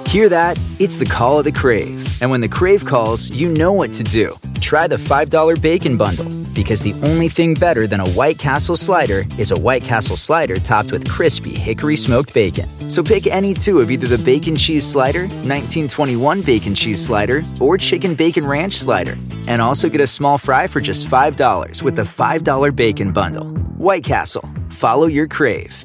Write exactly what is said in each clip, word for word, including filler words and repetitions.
Hear that? It's the call of the Crave. And when the Crave calls, you know what to do. Try the five dollar Bacon Bundle, because the only thing better than a White Castle slider is a White Castle slider topped with crispy hickory smoked bacon. So pick any two of either the Bacon Cheese Slider, nineteen twenty-one Bacon Cheese Slider, or Chicken Bacon Ranch Slider. And also get a small fry for just five dollars with the five dollar Bacon Bundle. White Castle. Follow your Crave.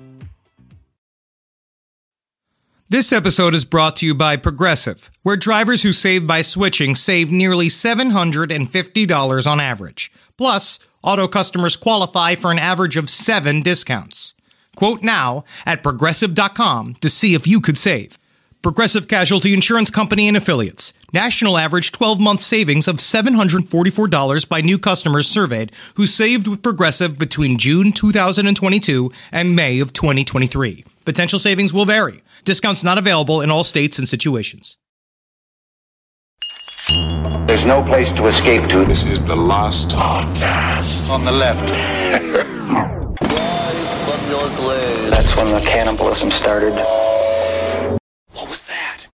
This episode is brought to you by Progressive, where drivers who save by switching save nearly seven hundred fifty dollars on average. Plus, auto customers qualify for an average of seven discounts. Quote now at Progressive dot com to see if you could save. Progressive Casualty Insurance Company and Affiliates. National average twelve-month savings of seven hundred forty-four dollars by new customers surveyed who saved with Progressive between June two thousand twenty-two and May of twenty twenty-three. Potential savings will vary. Discounts not available in all states and situations. There's no place to escape to. This is the last podcast. On the left. That's when the cannibalism started. What was that?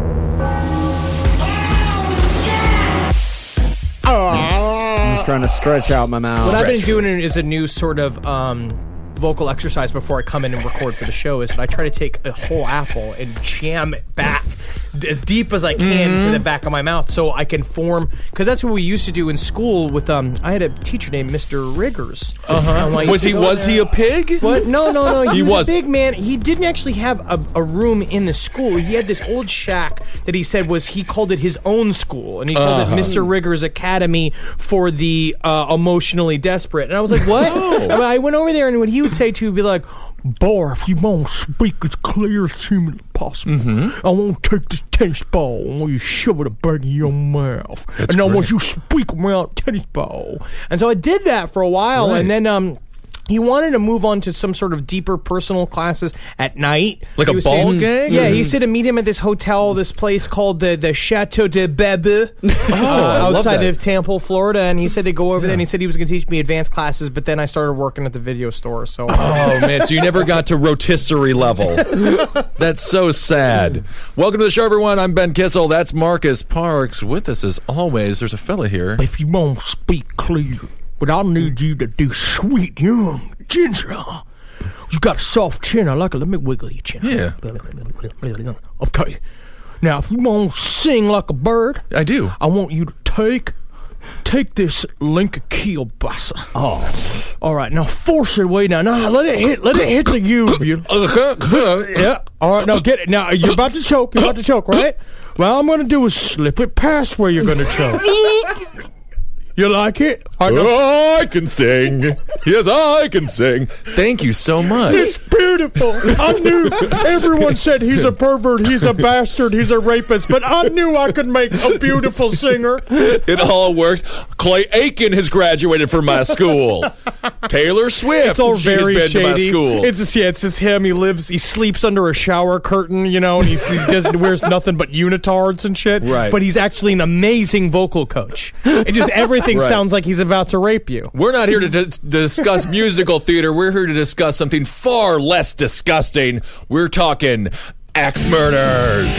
I'm just trying to stretch out my mouth. What I've been doing is a new sort of um, vocal exercise before I come in and record for the show is that I try to take a whole apple and jam it back as deep as I can mm-hmm. into the back of my mouth so I can form, because that's what we used to do in school with, um, I had a teacher named Mister Riggers. Uh-huh. Was he was there. he a pig? What? No, no, no. He, he was, was a big man. He didn't actually have a, a room in the school. He had this old shack that he said was, he called it his own school, and he called uh-huh. it Mister Riggers Academy for the uh, emotionally desperate. And I was like, what? Oh. I went over there, and what he would say to me would be like, boy, if you want to speak as clear as humanly possible, mm-hmm. I want to take this tennis ball and want you to shove it back in your mouth. That's and I want you to speak around a tennis ball. And so I did that for a while, right. and then um, he wanted to move on to some sort of deeper personal classes at night. Like he a ball saying, gang? Yeah, he said to meet him at this hotel, this place called the, the Chateau de Bebe, oh, uh, outside of Tampa, Florida. And he said to go over yeah. there, and he said he was going to teach me advanced classes, but then I started working at the video store. So, oh, man, so you never got to rotisserie level. That's so sad. Welcome to the show, everyone. I'm Ben Kissel. That's Marcus Parks. With us, as always, there's a fella here. If you want to speak clear, but I need you to do sweet young ginger. You got a soft chin. I like it. Let me wiggle your chin. Yeah. Okay. Now, if you want to sing like a bird, I do. I want you to take take this Linka kielbasa. Oh. All right. Now force it way down. Now let it hit. Let it hit the U of you. Yeah. All right. Now get it. Now you're about to choke. You're about to choke, right? Well, all I'm going to do is slip it past where you're going to choke. You like it? I, oh, I can sing. Yes, I can sing. Thank you so much. It's beautiful. I knew everyone said he's a pervert, he's a bastard, he's a rapist, but I knew I could make a beautiful singer. It all works. Clay Aiken has graduated from my school. Taylor Swift. It's all very been shady. To my school. It's just yeah, it's just him. He lives. He sleeps under a shower curtain, you know, and he, he doesn't wears nothing but unitards and shit. Right. But he's actually an amazing vocal coach. It just everything. Right. Sounds like he's about to rape you. We're not here to dis- discuss musical theater. We're here to discuss something far less disgusting. We're talking axe murders.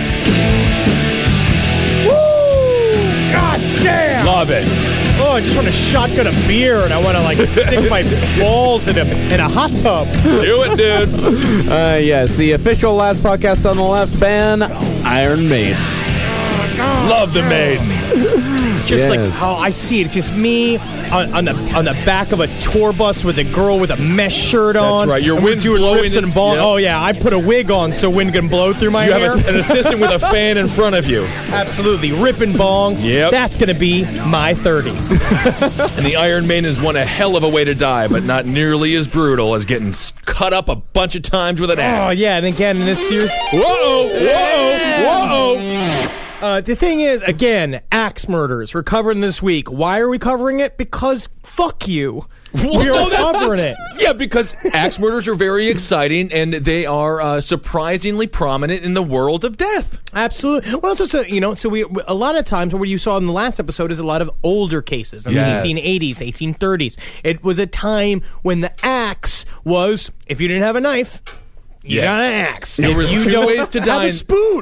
Woo! God damn! Love it. Oh, I just want to shotgun a beer and I want to like stick my balls in a in a hot tub. Do it, dude. Uh, yes, the official last podcast on the left band, Iron Maiden. Love the Maiden. Just yes. like how I see it. It's just me on, on the on the back of a tour bus with a girl with a mesh shirt on. That's right. Your and wind's doing blowing rips and it, ball. yep. Oh yeah, I put a wig on so wind can blow through my you hair. You have a, an assistant with a fan in front of you. Absolutely, ripping bongs. Yep. That's gonna be my thirties. And the Iron Maiden is one a hell of a way to die, but not nearly as brutal as getting cut up a bunch of times with an axe. Oh yeah, and again in this series. Whoa! Whoa! Whoa! Uh, the thing is, again, axe murders. We're covering this week. Why are we covering it? Because fuck you. We're covering it. Yeah, because axe murders are very exciting, and they are uh, surprisingly prominent in the world of death. Absolutely. Well, it's also, you know, so we a lot of times what you saw in the last episode is a lot of older cases in yes. the eighteen eighties, eighteen thirties. It was a time when the axe was, if you didn't have a knife, you yeah. got an axe. There was you two don't ways to die. Have a spoon.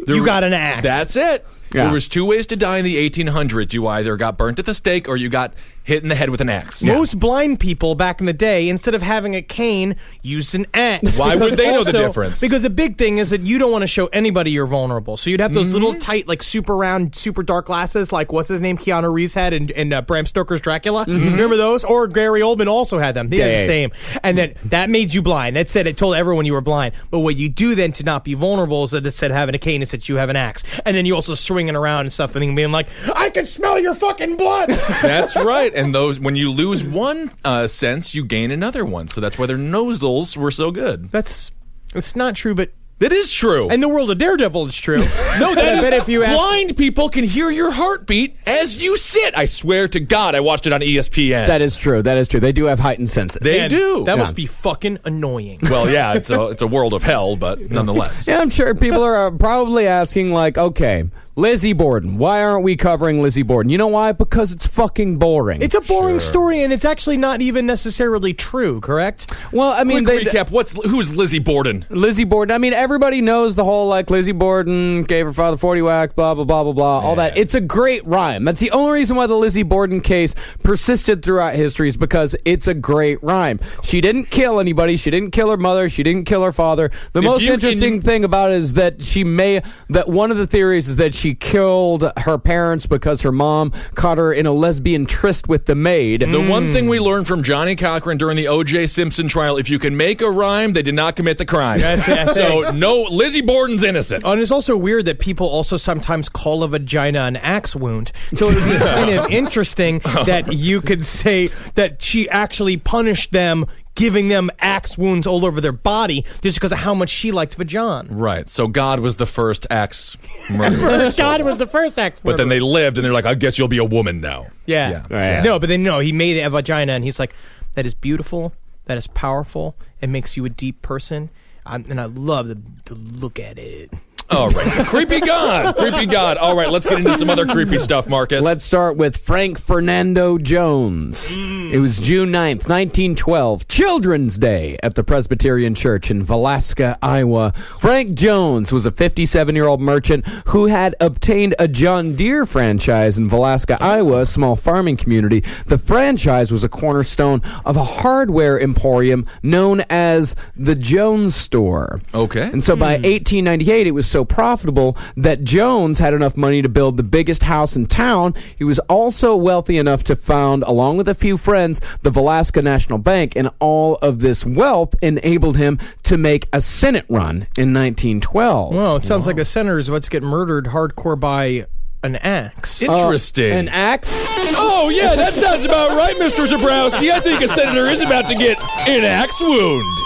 you got an axe. That's it. Yeah. There was two ways to die in the eighteen hundreds. You either got burnt at the stake or you got hit in the head with an axe. Most blind people back in the day, instead of having a cane, used an axe. Why Because would they know the also- difference? Because the big thing is that you don't want to show anybody you're vulnerable. So you'd have those Mm-hmm. little tight, like super round, super dark glasses, like what's his name, Keanu Reeves had in, in uh, Bram Stoker's Dracula. Mm-hmm. Remember those? Or Gary Oldman also had them. They had the Dang. same. And then that made you blind. That said, it told everyone you were blind. But what you do then to not be vulnerable is that instead of having a cane, it's that you have an axe. And then you also swinging around and stuff and being like, I can smell your fucking blood. That's right. And those when you lose one uh, sense, you gain another one. So that's why their nozzles were so good. That's it's not true, but It is true. in the world of Daredevil, it's true. No, that I is bet if you ask- blind people can hear your heartbeat as you sit. I swear to God, I watched it on E S P N. That is true. That is true. They do have heightened senses. They Man, do. That Yeah. must be fucking annoying. Well, yeah, it's a it's a world of hell, but nonetheless. Yeah, I'm sure people are uh, probably asking, like, okay, Lizzie Borden. Why aren't we covering Lizzie Borden? You know why? Because it's fucking boring. It's a boring story, and it's actually not even necessarily true, correct? well, I mean, Quick they, recap. What's who's Lizzie Borden? Lizzie Borden. I mean, everybody knows the whole, like, Lizzie Borden gave her father forty whack, blah, blah, blah, blah, blah, all that. It's a great rhyme. That's the only reason why the Lizzie Borden case persisted throughout history is because it's a great rhyme. She didn't kill anybody. She didn't kill her mother. She didn't kill her father. The If most you interesting can- thing about it is that she may, that one of the theories is that she killed her parents because her mom caught her in a lesbian tryst with the maid. The one thing we learned from Johnny Cochran during the O J Simpson trial, if you can make a rhyme, they did not commit the crime. That's- that's so, no, Lizzie Borden's innocent. Oh, and it's also weird that people also sometimes call a vagina an axe wound. So it would be kind of interesting that you could say that she actually punished them, giving them axe wounds all over their body just because of how much she liked vagina. Right. So God was the first axe murderer. God was the first axe But then they lived, and they're like, I guess you'll be a woman now. Yeah. Yeah. No, but then no, he made a vagina, and he's like, that is beautiful, that is powerful, it makes you a deep person, um, and I love the, the look at it. All right. Creepy God. Creepy God. All right, let's get into some other creepy stuff, Marcus. Let's start with Frank Fernando Jones. It was June ninth, nineteen twelve, Children's Day at the Presbyterian Church in Valaska, Iowa. Frank Jones was a fifty-seven-year-old merchant who had obtained a John Deere franchise in Valaska, Iowa, a small farming community. The franchise was a cornerstone of a hardware emporium known as the Jones Store. Okay. And so by eighteen ninety-eight, it was so profitable that Jones had enough money to build the biggest house in town. He was also wealthy enough to found, along with a few friends, the Valaska National Bank, and all of this wealth enabled him to make a Senate run in nineteen twelve. Well, it sounds like a senator is about to get murdered hardcore by an axe. Interesting. An axe? Oh, yeah, that sounds about right, Mister Zabrowski. I think a senator is about to get an axe wound.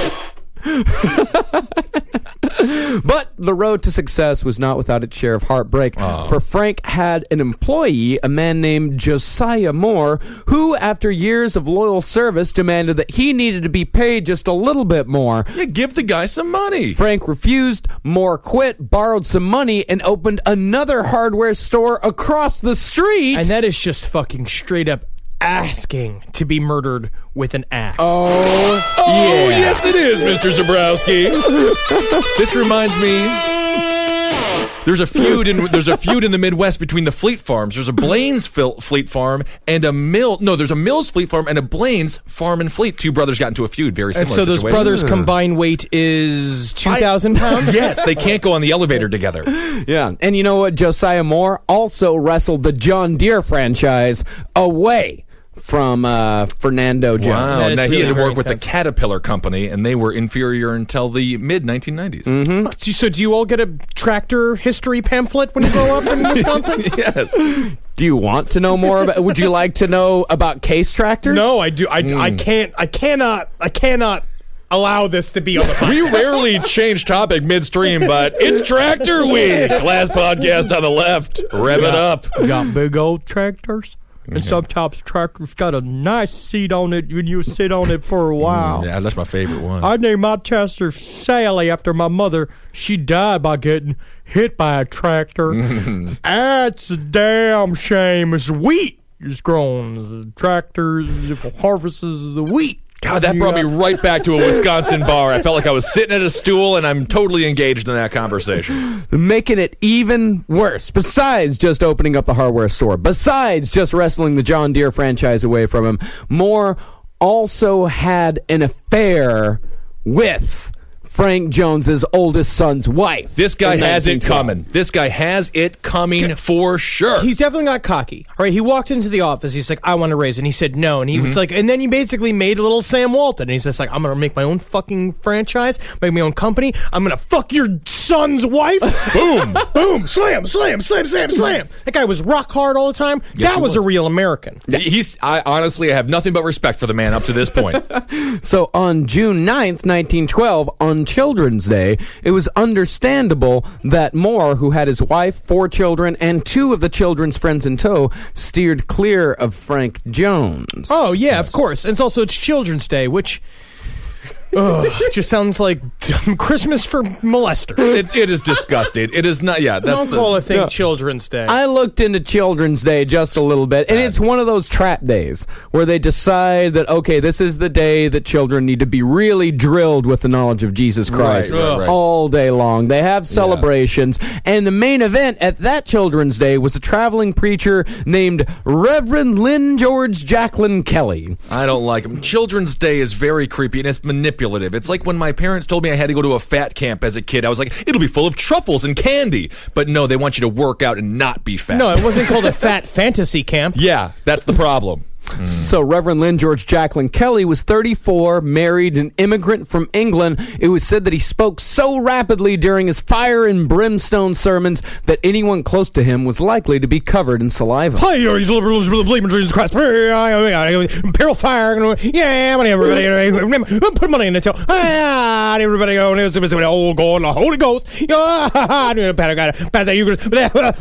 But the road to success was not without its share of heartbreak, for Frank had an employee, a man named Josiah Moore, who, after years of loyal service, demanded that he needed to be paid just a little bit more. Yeah, give the guy some money. Frank refused, Moore quit, borrowed some money, and opened another hardware store across the street. And that is just fucking straight up asking to be murdered with an axe. oh, Oh, yes, it is, Mister Zabrowski. This reminds me. There's a feud in there's a feud in the Midwest between the Fleet Farms. There's a Blaines Fil- Fleet Farm and a Mill. No, there's a Mills Fleet Farm and a Blaines Farm and Fleet. Two brothers got into a feud. Very And similar. so those situation. brothers' combined weight is two thousand pounds? Yes, they can't go on the elevator together. yeah. And you know what? Josiah Moore also wrestled the John Deere franchise away from uh, Fernando Jones. Wow. That is Now he really had to very work with the intense. Caterpillar Company, and they were inferior until the mid nineteen nineties. So- So do you all get a tractor history pamphlet when you grow up in Wisconsin? Yes. Do you want to know more about? Would you like to know about case tractors? No, I do. I, I can't. I cannot. I cannot allow this to be on the podcast. We rarely change topic midstream, but it's Tractor Week. Last podcast on the left. Rev it up. Got big old tractors. And sometimes tractors got a nice seat on it when you sit on it for a while. Yeah, that's my favorite one. I named my tractor Sally after my mother. She died by getting hit by a tractor. That's a damn shame. It's wheat is grown. The tractors harvests the wheat. God, that brought me right back to a Wisconsin bar. I felt like I was sitting at a stool, and I'm totally engaged in that conversation. Making it even worse, besides just opening up the hardware store, besides just wrestling the John Deere franchise away from him, Moore also had an affair with Frank Jones's oldest son's wife. This guy in has it nineteen twelve. coming. This guy has it coming for sure. He's definitely not cocky. All right, he walked into the office. He's like, I want to raise. And he said no. And he was like, and then he basically made a little Sam Walton. And he's just like, I'm going to make my own fucking franchise, make my own company. I'm going to fuck your son's wife. Boom. Boom. Slam, slam, slam, slam, slam. That guy was rock hard all the time. Yes, that was, was a real American. He's. I honestly I have nothing but respect for the man up to this point. So on June ninth, nineteen twelve, on Children's Day, it was understandable that Moore, who had his wife, four children, and two of the children's friends in tow, steered clear of Frank Jones. Oh, yeah, of course. And it's also it's Children's Day, which... Ugh, it just sounds like Christmas for molesters. It, it is disgusting. It is not. Yeah, that's Don't the, call a thing No. Children's Day. I looked into Children's Day just a little bit, and it's one of those trap days where they decide that, okay, this is the day that children need to be really drilled with the knowledge of Jesus Christ Right, right, right. all day long. They have celebrations, and the main event at that Children's Day was a traveling preacher named Reverend Lynn George Jacqueline Kelly. I don't like him. Children's Day is very creepy and it's manipulative. It's like when my parents told me I had to go to a fat camp as a kid. I was like, it'll be full of truffles and candy. But no, they want you to work out and not be fat. no, it wasn't called a fat fantasy camp. Yeah, that's the problem. So Reverend Lynn George Jacqueline Kelly was thirty-four, married, an immigrant from England. It was said that he spoke so rapidly during his fire and brimstone sermons that anyone close to him was likely to be covered in saliva. Hi, you liberals believe in Jesus Christ. Peril fire. Yeah, money, everybody. Put money in the till. Ah, everybody go. Oh, God, the Holy Ghost. Pass that Eucharist.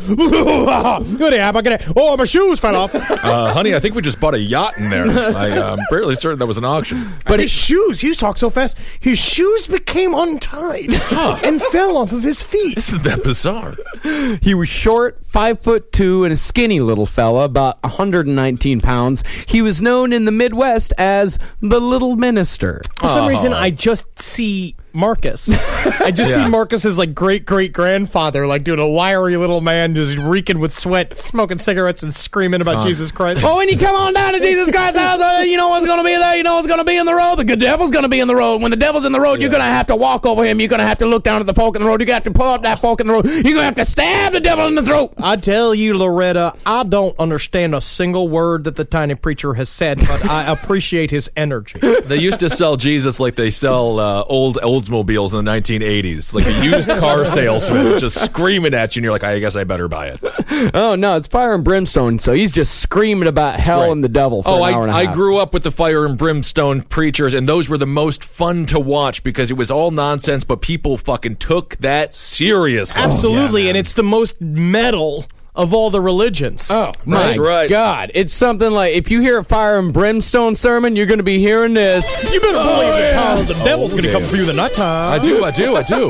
Oh, my shoes fell off. Uh, honey, I think we just bought a yacht in there. I, uh, I'm fairly certain that was an auction. But his shoes, he talked so fast, his shoes became untied and fell off of his feet. Isn't that bizarre? He was short, five foot two, and a skinny little fella, about one hundred nineteen pounds. He was known in the Midwest as the Little Minister. For some reason, I just see Marcus. I just Yeah. see Marcus's like great great grandfather, like doing a wiry little man, just reeking with sweat, smoking cigarettes, and screaming about Jesus Christ. Oh, when you come on down to Jesus Christ's house, uh, you know what's going to be there. You know what's going to be in the road. The good devil's going to be in the road. When the devil's in the road, you're going to have to walk over him. You're going to have to look down at the fork in the road. You're going to have to pull up that fork in the road. You're going to have to stab the devil in the throat. I tell you, Loretta, I don't understand a single word that the tiny preacher has said, but I appreciate his energy. They used to sell Jesus like they sell uh, old Oldsmobiles in the nineteen eighties, like a used car salesman just screaming at you, and you're like, I guess I better buy it. Oh, no, it's fire and brimstone, so he's just screaming about hell great. and the devil for Oh, an hour I, and a I half. grew up with the fire and brimstone preachers, and those were the most fun to watch because it was all nonsense, but people fucking took that seriously. Absolutely, and it's the most metal of all the religions. Oh, my That's right. God. It's something like, if you hear a fire and brimstone sermon, you're going to be hearing this. You better believe Oh, the yeah. power of the devil's going to come damn. for you in the nighttime. I do, I do, I do.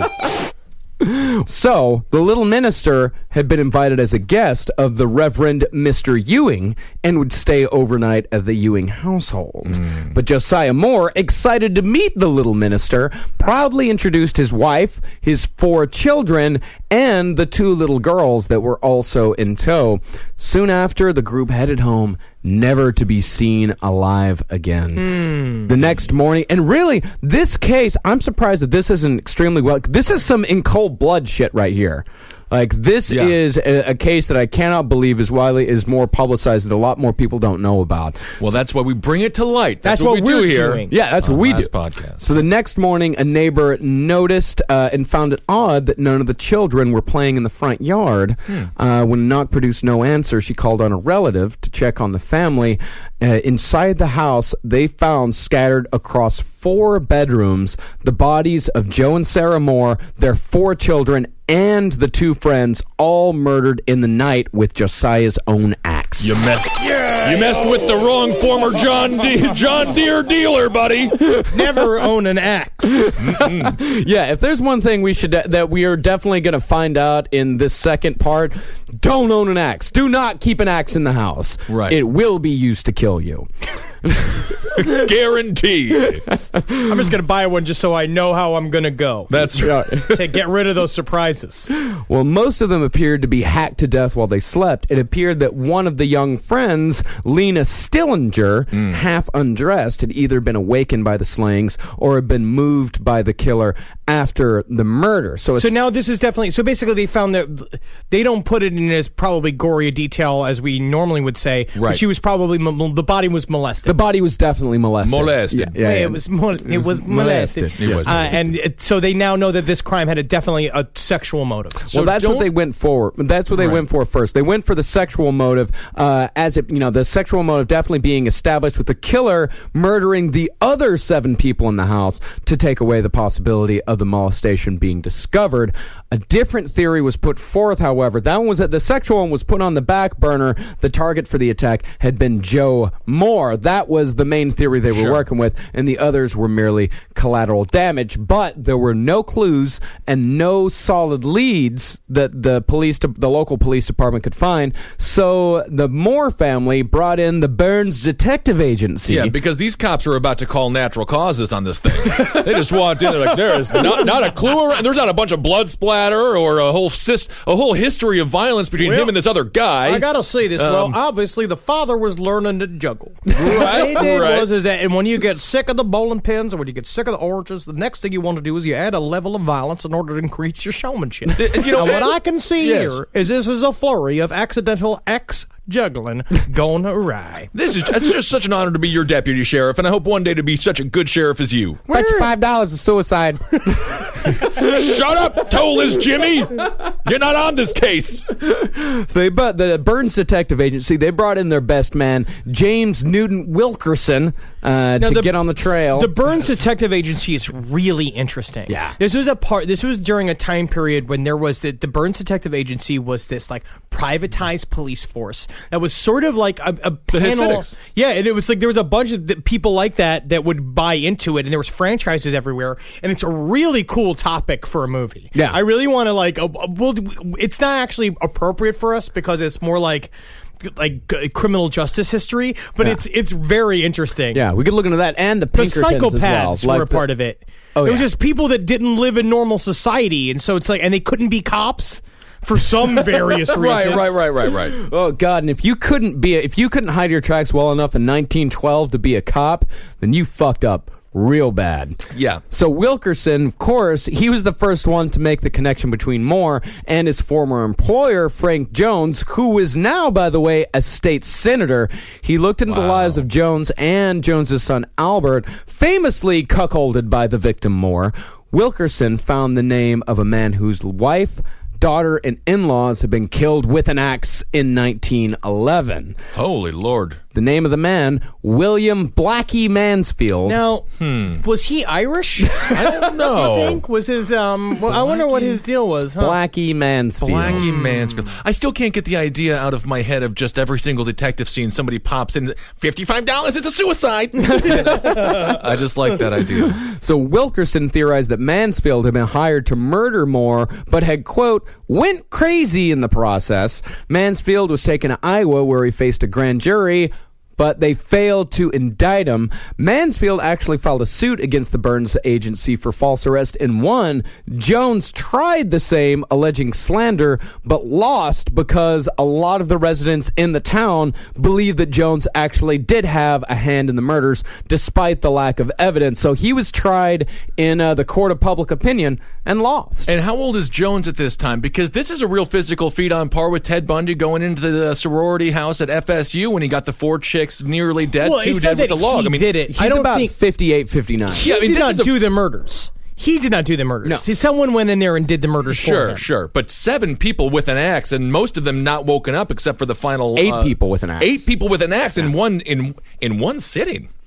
So, the Little Minister had been invited as a guest of the Reverend Mister Ewing and would stay overnight at the Ewing household. Mm. But Josiah Moore, excited to meet the Little Minister, proudly introduced his wife, his four children, and the two little girls that were also in tow. Soon after, the group headed home, never to be seen alive again. The next morning, and really, this case, I'm surprised that this isn't extremely well. This is some in cold blood shit right here. Like, this Yeah. is a, a case that I cannot believe is widely is more publicized that a lot more people don't know about. Well, that's why we bring it to light. That's, That's what, what we we're do here. doing. Yeah, that's what on we do. Last Podcast. So the next morning, a neighbor noticed uh, and found it odd that none of the children were playing in the front yard. Uh, when a knock produced no answer, she called on a relative to check on the family. Uh, inside the house, they found scattered across four bedrooms the bodies of Joe and Sarah Moore, their four children, and the two friends, all murdered in the night with Josiah's own axe. You messed, you messed with the wrong former John De- John Deere dealer, buddy. Never own an axe. Yeah, if there's one thing we should that we are definitely going to find out in this second part, don't own an axe. Do not keep an axe in the house. Right. It will be used to kill you. Guaranteed. I'm just going to buy one just so I know how I'm going to go. That's right. To get rid of those surprises. Well, most of them appeared to be hacked to death while they slept. It appeared that one of the young friends, Lena Stillinger, mm. half undressed, had either been awakened by the slayings or had been moved by the killer after the murder. So, it's, so now this is definitely... So basically they found that they don't put it in as probably gory a detail as we normally would say. Right. But she was probably... The body was molested. The body was definitely molested. Molested. Yeah, yeah, yeah, yeah. It was mo- it, it was molested. molested. It was molested. Uh, and it, so they now know that this crime had a, definitely a sexual motive. So well, that's what they went for. That's what they right. went for first. They went for the sexual motive, uh, as it, you know, the sexual motive definitely being established with the killer murdering the other seven people in the house to take away the possibility of the molestation being discovered. A different theory was put forth, however. That one was that the sexual one was put on the back burner. The target for the attack had been Joe Moore. That was the main theory they were sure. working with, and the others were merely collateral damage. But there were no clues and no solid leads that the police, the local police department could find. So the Moore family brought in the Burns Detective Agency. Yeah, because these cops are about to call natural causes on this thing. They just walked in. They're like, there is not, not a clue around. There's not a bunch of blood splatter or a whole sis, a whole history of violence between well, him and this other guy. I gotta say this. Um, well, obviously the father was learning to juggle. Right, what he did right. was is that, and when you get sick of the bowling pins or when you get sick of the oranges, the next thing you want to do is you add a level of violence in order to increase your showmanship. You know, and what I can see yes. here is this is a flurry of accidental ex juggling going awry. This is it's just such an honor to be your deputy sheriff, and I hope one day to be such a good sheriff as you. Bet you five dollars is suicide. Shut up, Toeless Jimmy. You're not on this case. So they, but the Burns Detective Agency, they brought in their best man, James Newton Wilkerson, uh, to the, get on the trail. The Burns Detective Agency is really interesting. Yeah. This was a part. This was during a time period when there was the, the Burns Detective Agency was this like privatized police force that was sort of like a, a panel. Yeah, and it was like there was a bunch of th- people like that that would buy into it, and there was franchises everywhere, and it's a really cool topic for a movie. Yeah, I really want to like. Uh, well, it's not actually appropriate for us because it's more like. like uh, criminal justice history, but yeah. it's it's very interesting. Yeah, we could look into that and the Pinkertons the psychopaths as well. were like a the, part of it. Oh, it yeah. was just people that didn't live in normal society, and so it's like, and they couldn't be cops for some various reason. Right, right, right, right, right. Oh God! And if you couldn't be, a, if you couldn't hide your tracks well enough in nineteen twelve to be a cop, then you fucked up real bad. Yeah. So Wilkerson, of course, he was the first one to make the connection between Moore and his former employer, Frank Jones, who is now, by the way, a state senator. He looked into wow. the lives of Jones and Jones's son Albert, famously cuckolded by the victim Moore. Wilkerson found the name of a man whose wife, daughter, and in-laws had been killed with an axe in nineteen eleven. Holy Lord. The name of the man, William Blackie Mansfield. Now, hmm. was he Irish? I don't know. Do you think? Was his, um, well, I wonder what his deal was, huh? Blackie Mansfield. Blackie Mansfield. I still can't get the idea out of my head of just every single detective scene somebody pops in, fifty-five dollars, it's a suicide. I just like that idea. So Wilkerson theorized that Mansfield had been hired to murder Moore, but had, quote, went crazy in the process. Mansfield was taken to Iowa, where he faced a grand jury, but they failed to indict him. Mansfield actually filed a suit against the Burns Agency for false arrest and won. Jones tried the same, alleging slander, but lost because a lot of the residents in the town believed that Jones actually did have a hand in the murders, despite the lack of evidence. So he was tried in uh, the court of public opinion and lost. And how old is Jones at this time? Because this is a real physical feat on par with Ted Bundy going into the sorority house at F S U when he got the four chicks nearly dead, well, two dead with the log. He I mean, did it. He's I don't about think, fifty-eight, fifty-nine. He Yeah, I mean, did this not is a- do the murders. He did not do the murders. No. See, someone went in there and did the murders for Sure, him. sure. But seven people with an axe, and most of them not woken up except for the final Eight uh, people with an axe. Eight people with an axe in one in in one sitting.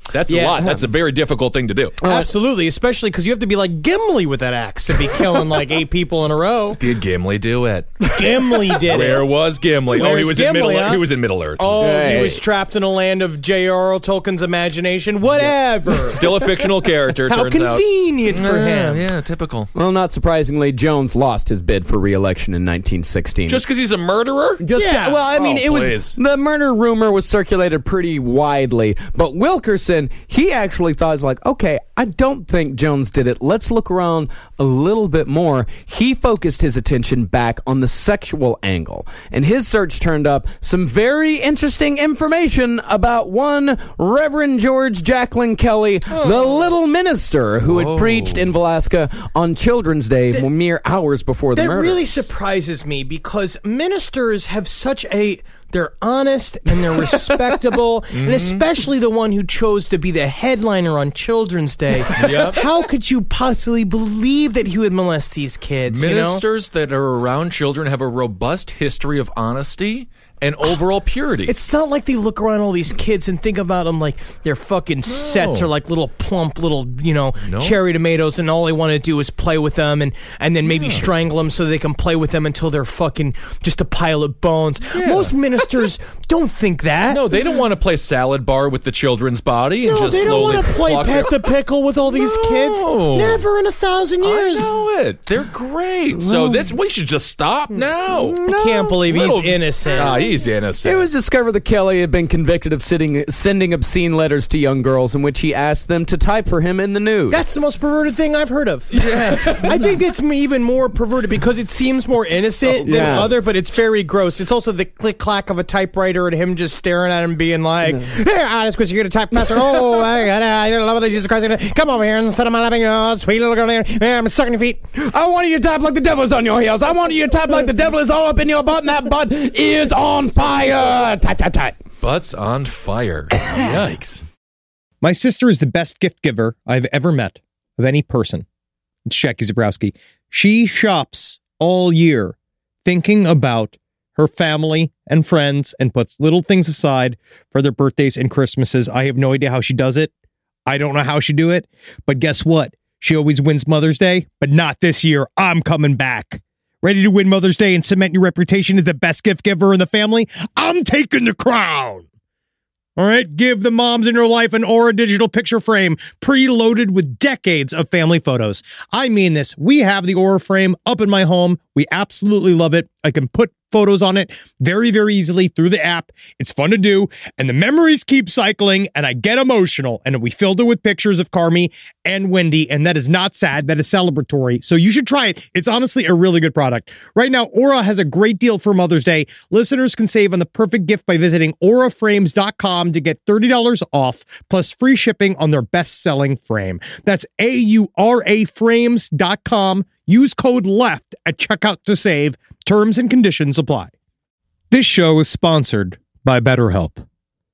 That's Yeah. a lot. That's a very difficult thing to do. Absolutely, especially because you have to be like Gimli with that axe to be killing like eight people in a row. Did Gimli do it? Gimli did Where it. was Gimli? oh, he Where's was Gimli, in Middle. huh? He was in Middle Earth. Oh, Hey. he was trapped in a land of J R R. Tolkien's imagination. Whatever. Still a fictional character. How turns out. convenient for Yeah, him. yeah, typical. Well, not surprisingly, Jones lost his bid for re-election in nineteen sixteen. Just because he's a murderer? Just Yeah. well, I mean, Oh, it was please. the murder rumor was circulated pretty widely, but Wilkerson, he actually thought, it's like, okay, I don't think Jones did it. Let's look around a little bit more. He focused his attention back on the sexual angle, and his search turned up some very interesting information about one Reverend George Jacqueline Kelly, the little minister who had preached in Alaska on Children's Day mere hours before the That murder. really surprises me because ministers have such a they're honest and they're respectable, and especially the one who chose to be the headliner on Children's Day. Yep. How could you possibly believe that he would molest these kids? you know? Ministers that are around children have a robust history of honesty and overall purity. It's not like they look around all these kids and think about them like their fucking sets are like little plump little, you know, No. cherry tomatoes, and all they want to do is play with them and, and then maybe strangle them so they can play with them until they're fucking just a pile of bones. Most ministers don't think that. no, they don't want to play salad bar with the children's body and No, just they don't slowly want to play pluck pet their- the pickle with all these kids. No. Never in a thousand years. I know it. They're great. So this we should just stop now. I can't believe Little- he's innocent. Ah, he's innocent. It was discovered that Kelly had been convicted of sitting, sending obscene letters to young girls in which he asked them to type for him in the nude. That's the most perverted thing I've heard of. Yes. I think it's m- even more perverted because it seems more innocent than Yes. other, but it's very gross. It's also the click clack of a typewriter and him just staring at him, being like, "Hey, honest, Chris, you're gonna type faster. Oh, I got I love it, Jesus Christ! Come over here instead of my lapping, oh, sweet little girl. Here. I'm sucking your feet. I want you to type like the devil's on your heels. I want you to type like the devil is all up in your butt and that butt is on fire. Type, type, type. Butts on fire. Yikes. My sister is the best gift giver I've ever met of any person. It's Jackie Zabrowski. She shops all year thinking about her family and friends and puts little things aside for their birthdays and Christmases. I have no idea how she does it. I don't know how she do it. But guess what? She always wins Mother's Day, but not this year. I'm coming back. Ready to win Mother's Day and cement your reputation as the best gift giver in the family? I'm taking the crown. All right, give the moms in your life an Aura digital picture frame preloaded with decades of family photos. I mean this. We have the Aura frame up in my home. We absolutely love it. I can put photos on it very, very easily through the app. It's fun to do, and the memories keep cycling, and I get emotional. And we filled it with pictures of Carmi and Wendy, and that is not sad. That is celebratory. So you should try it. It's honestly a really good product. Right now, Aura has a great deal for Mother's Day. Listeners can save on the perfect gift by visiting aura frames dot com to get thirty dollars off, plus free shipping on their best-selling frame. That's A U R A frames dot com. Use code LEFT at checkout to save. Terms and conditions apply. This show is sponsored by BetterHelp. It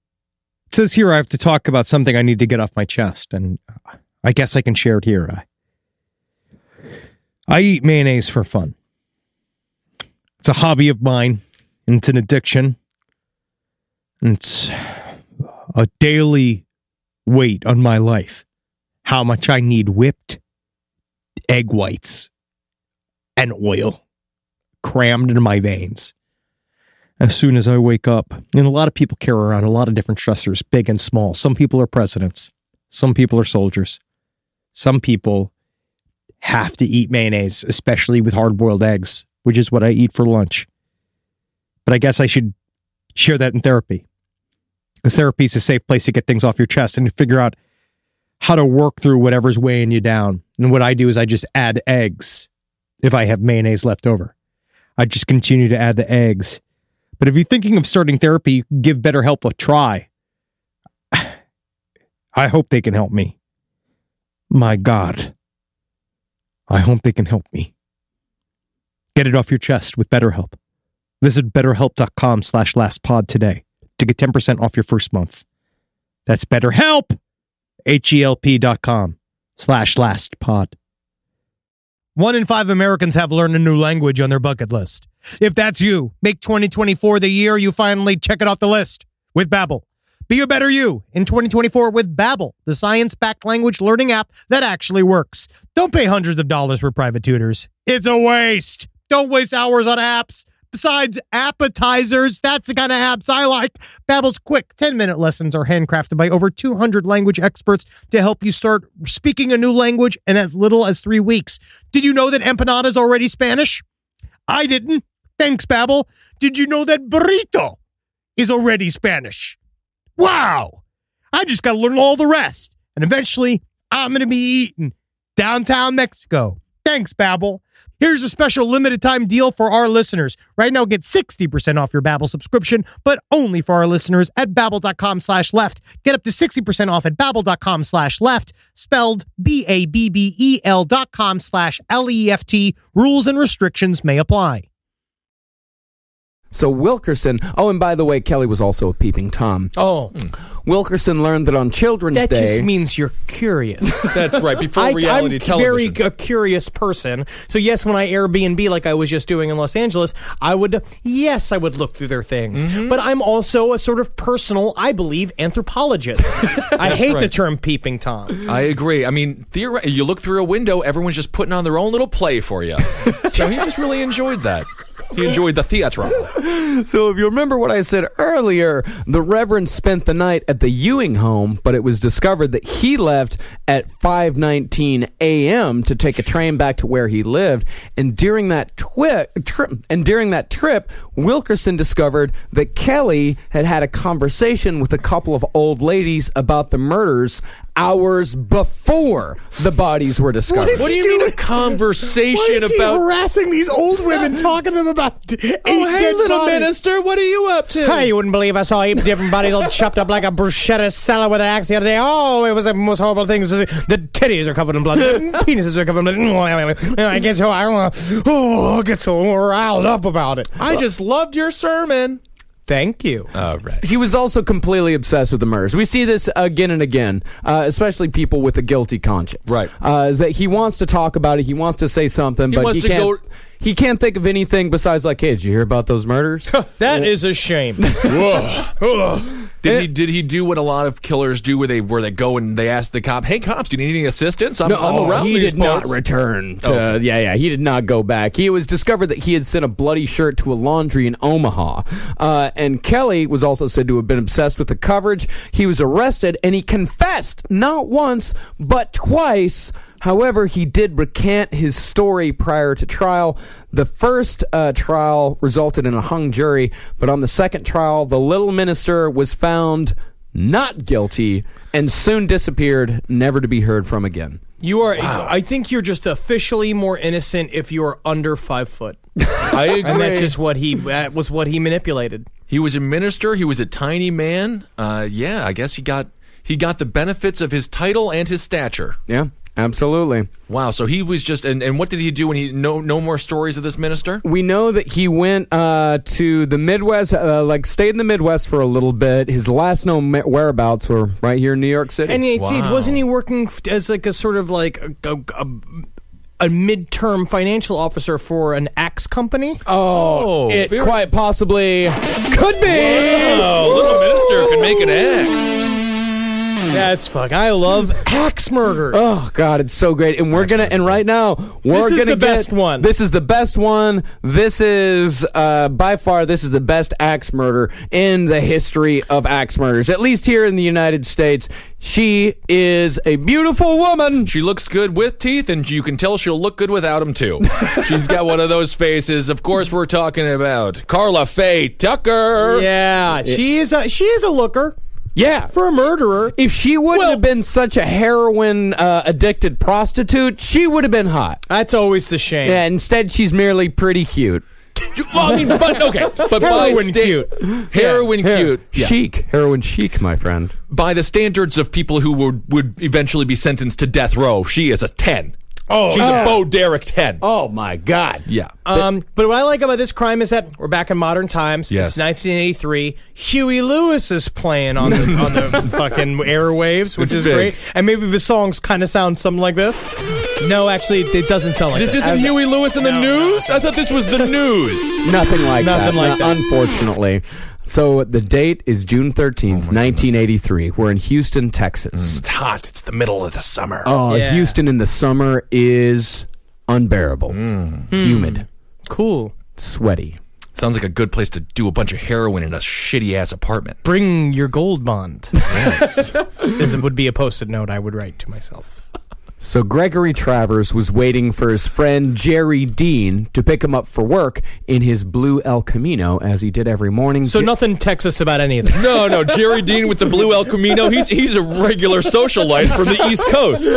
says here I have to talk about something I need to get off my chest, and I guess I can share it here. I, I eat mayonnaise for fun. It's a hobby of mine, and it's an addiction. And it's a daily weight on my life. How much I need whipped egg whites and oil crammed into my veins as soon as I wake up. And a lot of people carry around a lot of different stressors, big and small. Some people are presidents. Some people are soldiers. Some people have to eat mayonnaise, especially with hard-boiled eggs, which is what I eat for lunch. But I guess I should share that in therapy, because therapy is a safe place to get things off your chest and to figure out how to work through whatever's weighing you down. And what I do is I just add eggs if I have mayonnaise left over. I just continue to add the eggs. But if you're thinking of starting therapy, give BetterHelp a try. I hope they can help me. My God. I hope they can help me. Get it off your chest with BetterHelp. Visit betterhelp.com slash lastpod today to get ten percent off your first month. That's BetterHelp, H-E-L-P dot com slash lastpod. One in five Americans have learned a new language on their bucket list. If that's you, make twenty twenty-four the year you finally check it off the list with Babbel. Be a better you in twenty twenty-four with Babbel, the science-backed language learning app that actually works. Don't pay hundreds of dollars for private tutors. It's a waste. Don't waste hours on apps. Besides appetizers, that's the kind of apps I like. Babbel's quick ten-minute lessons are handcrafted by over two hundred language experts to help you start speaking a new language in as little as three weeks. Did you know that empanada is already Spanish? I didn't. Thanks, Babbel. Did you know that burrito is already Spanish? Wow. I just got to learn all the rest. And eventually, I'm going to be eating downtown Mexico. Thanks, Babbel. Here's a special limited time deal for our listeners. Right now, get sixty percent off your Babbel subscription, but only for our listeners at babbel.com slash left. Get up to sixty percent off at babbel.com slash left, spelled B A B B E L dot com slash L E F T. Rules and restrictions may apply. So Wilkerson, oh, and by the way, Kelly was also a peeping Tom. Oh. Wilkerson learned that on Children's That Day... just means you're curious. That's right, before I, reality I'm television. very a curious person. So yes, when I Airbnb like I was just doing in Los Angeles, I would, yes, I would look through their things. Mm-hmm. But I'm also a sort of personal, I believe, anthropologist. I hate right. the term peeping Tom. I agree. I mean, theoretically, you look through a window, everyone's just putting on their own little play for you. So he just really enjoyed that. He enjoyed the theatre. So if you remember what I said earlier, the Reverend spent the night at the Ewing home, but it was discovered that he left at five nineteen a.m. to take a train back to where he lived. And during that twi- trip, and during that trip, Wilkerson discovered that Kelly had had a conversation with a couple of old ladies about the murders hours before the bodies were discovered. What is What do he you mean doing? a conversation Why is he about... harassing these old women, talking to them about eight Oh, hey, dead little bodies? minister, what are you up to? Hey, you wouldn't believe I saw eight different bodies all chopped up like a bruschetta salad with an axe the other day. Oh, it was the most horrible thing. The titties are covered in blood. The penises are covered in blood. I get so, I don't know, oh, I get so riled up about it. I just loved your sermon. Thank you. All right. He was also completely obsessed with the murders. We see this again and again, uh, especially people with a guilty conscience. Right. Uh, is that he wants to talk about it, he wants to say something, He but wants he to can't. go- He can't think of anything besides like, "Hey, did you hear about those murders?" That is a shame. Did he did he do what a lot of killers do, where they where they go and they ask the cop, "Hey, cops, do you need any assistance? I'm, No, I'm around he these did not parts." return. To, Okay. Yeah, yeah, he did not go back. He was discovered that he had sent a bloody shirt to a laundry in Omaha. Uh, and Kelly was also said to have been obsessed with the coverage. He was arrested, and he confessed not once, but twice. However, he did recant his story prior to trial. The first uh, trial resulted in a hung jury, but on the second trial, the little minister was found not guilty and soon disappeared, never to be heard from again. You are, I think you're just officially more innocent if you are under five foot. I agree. And that's just what he, that was what he manipulated. He was a minister. He was a tiny man. Uh, yeah, I guess he got he got the benefits of his title and his stature. Yeah, absolutely. Wow. So he was just, and, and what did he do when he no no more stories of this minister? We know that he went uh, to the Midwest, uh, like stayed in the Midwest for a little bit. His last known whereabouts were right here in New York City. And he, Wow. wasn't he working as like a sort of like a, a, a, a midterm financial officer for an axe company? oh, it very- quite possibly could be. Oh, little minister can make an X. That's fuck. I love axe murders. Oh God, it's so great, and we're gonna and right now we're This is gonna the get, best one. This is the best one. This is uh, by far this is the best axe murder in the history of axe murders, at least here in the United States. She is a beautiful woman. She looks good with teeth, and you can tell she'll look good without them too. She's got one of those faces. Of course, we're talking about Carla Faye Tucker. Yeah, she is a she is a looker Yeah, for a murderer. if she wouldn't Well- have been such a heroin uh, addicted prostitute, she would have been hot. That's always the shame. Yeah, instead she's merely pretty cute. Well, I mean, but okay, but by Heroin sta- cute. heroin cute, Yeah. Chic, heroin chic, my friend. By the standards of people who would would eventually be sentenced to death row, she is a ten. Oh, she's yeah. a Bo Derek ten. Oh my God. Yeah. Um, but what I like about this crime is that we're back in modern times. Yes. It's nineteen eighty-three. Huey Lewis is playing on the on the fucking airwaves, which It's is big. great. And maybe the songs kind of sound something like this. No, actually, it doesn't sound like This this. isn't Huey Lewis in the news? I thought this was the news. Nothing like Nothing that. like no, that. Unfortunately. So the date is June thirteenth, Oh, nineteen eighty-three. We're in Houston, Texas. It's hot. It's the middle of the summer. Oh, Yeah. Houston in the summer is unbearable. Humid, Cool. sweaty. Sounds like a good place to do a bunch of heroin in a shitty-ass apartment. Bring your gold bond. Yes. This would be a post-it note I would write to myself. So Gregory Travers was waiting for his friend Jerry Dean to pick him up for work in his blue El Camino, as he did every morning. So Je- nothing Texas about any of this. No, no, Jerry Dean with the blue El Camino, he's, he's a regular socialite from the East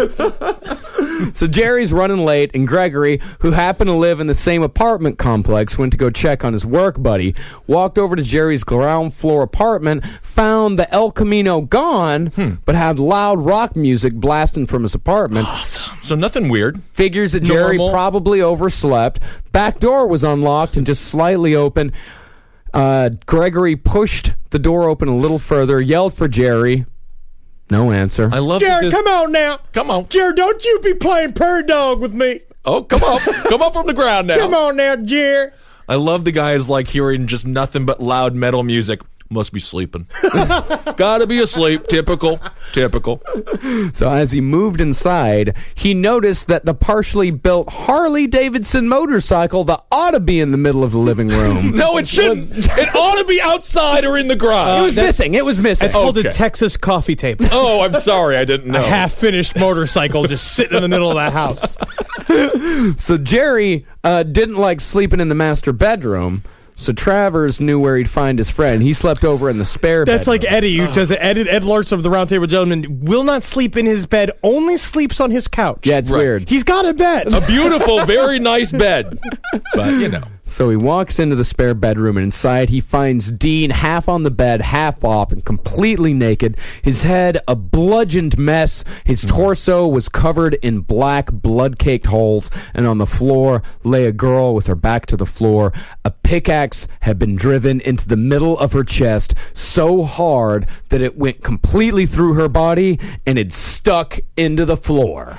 Coast. So Jerry's running late, and Gregory, who happened to live in the same apartment complex, went to go check on his work buddy, walked over to Jerry's ground floor apartment, found the El Camino gone, Hmm. but had loud rock music blasting from his apartment. So nothing weird. Figures that Jerry Normal. probably overslept. Back door was unlocked and just slightly open. Uh, Gregory pushed the door open a little further, yelled for Jerry. No answer. I love that Jared, this... come on now. Come on. Jared, don't you be playing prairie dog with me. Oh, come up. Come up from the ground now. Come on now, Jared. I love the guys like hearing just nothing but loud metal music. Must be sleeping. Gotta be asleep. Typical. Typical. So as he moved inside, he noticed that the partially built Harley Davidson motorcycle that ought to be in the middle of the living room. No, it shouldn't. It ought to be outside or in the It garage. was missing. It was missing. It's called Okay. a Texas coffee table. Oh, I'm sorry. I didn't know. A half-finished motorcycle just sitting in the middle of that house. So Jerry uh, didn't like sleeping in the master bedroom. So Travers knew where he'd find his friend. He slept over in the spare That's bedroom. like Eddie, who does it. Ed, Ed Larson of the Round Table Gentlemen will not sleep in his bed, only sleeps on his couch. Yeah, it's Right. weird. He's got a bed. A beautiful, very nice bed. But, you know. So he walks into the spare bedroom, and inside he finds Dean half on the bed, half off, and completely naked. His head a bludgeoned mess. His torso was covered in black, blood-caked holes, and on the floor lay a girl with her back to the floor. A pickaxe had been driven into the middle of her chest so hard that it went completely through her body, and it stuck into the floor.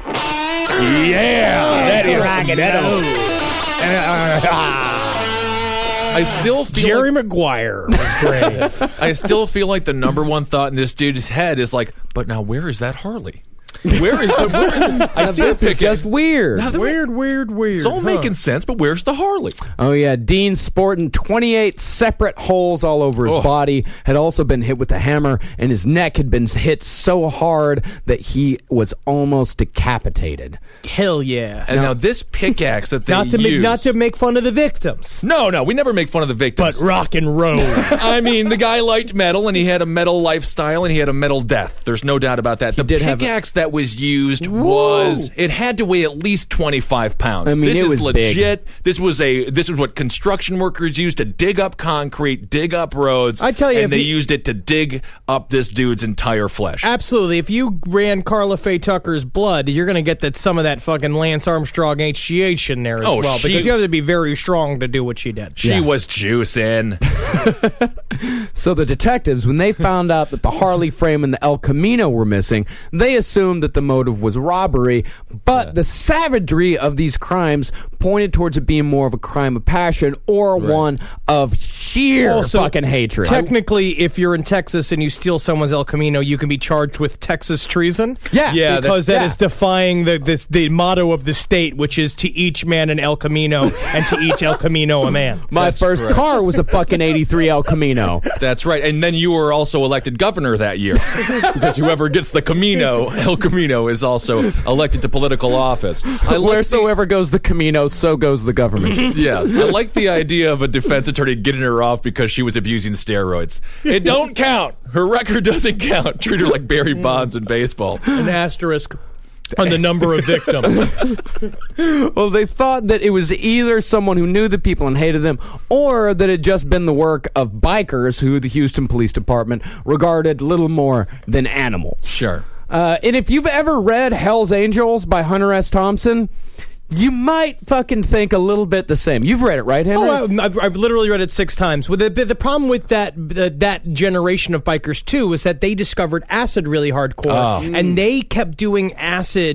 Yeah, that is I still feel Jerry like, Maguire was brave. I still feel like the number one thought in this dude's head is like, but now where is that Harley? Where is? But where, I see This a is pic. just weird. weird, weird, weird. It's all making sense, but where's the Harley? Oh, yeah. Dean, sporting twenty-eight separate holes all over his Oh. body, had also been hit with a hammer, and his neck had been hit so hard that he was almost decapitated. Hell yeah. And now, this pickaxe that they Not to use, make, not to make fun of the victims, no, no, we never make fun of the but victims. rock and roll. I mean, the guy liked metal, and he had a metal lifestyle, and he had a metal death. There's no doubt about that. The did have a- pickaxe that was used was it had to weigh at least twenty-five pounds. I mean, this it is was legit. This was a this is what construction workers used to dig up concrete, dig up roads. I tell you, and if they you- used it to dig up this dude's entire flesh. Absolutely. If you ran Carla Faye Tucker's blood, you're going to get that some of that fucking Lance Armstrong H G H in there as Oh, well. she- because you have to be very strong to do what she did. She was juicing. So the detectives, when they found out that the Harley frame and the El Camino were missing, they assumed that the motive was robbery, but the savagery of these crimes pointed towards it being more of a crime of passion or one of sheer Also, fucking hatred. Technically, if you're in Texas and you steal someone's El Camino, you can be charged with Texas treason. Yeah. Yeah, because that's- that is yeah. defying the, the the motto of the state, which is to each man an El Camino and to each El Camino a man. My That's first correct. car was a fucking eighty-three El Camino. That's right. And then you were also elected governor that year. Because whoever gets the Camino, El Camino, is also elected to political office. I like Wheresoever goes the Camino, so goes the government. the, yeah, I like the idea of a defense attorney getting her off because she was abusing steroids. It don't count. Her record doesn't count. Treat her like Barry Bonds in baseball. An asterisk on the number of victims. Well, they thought that it was either someone who knew the people and hated them, or that it had just been the work of bikers who the Houston Police Department regarded little more than animals. Sure. Uh, and if you've ever read Hell's Angels by Hunter S. Thompson, you might fucking think a little bit the same. You've read it, right, Henry? Oh, I've, I've literally read it six times. Well, the, the problem with that the, that generation of bikers too was that they discovered acid really hardcore, Oh. and they kept doing acid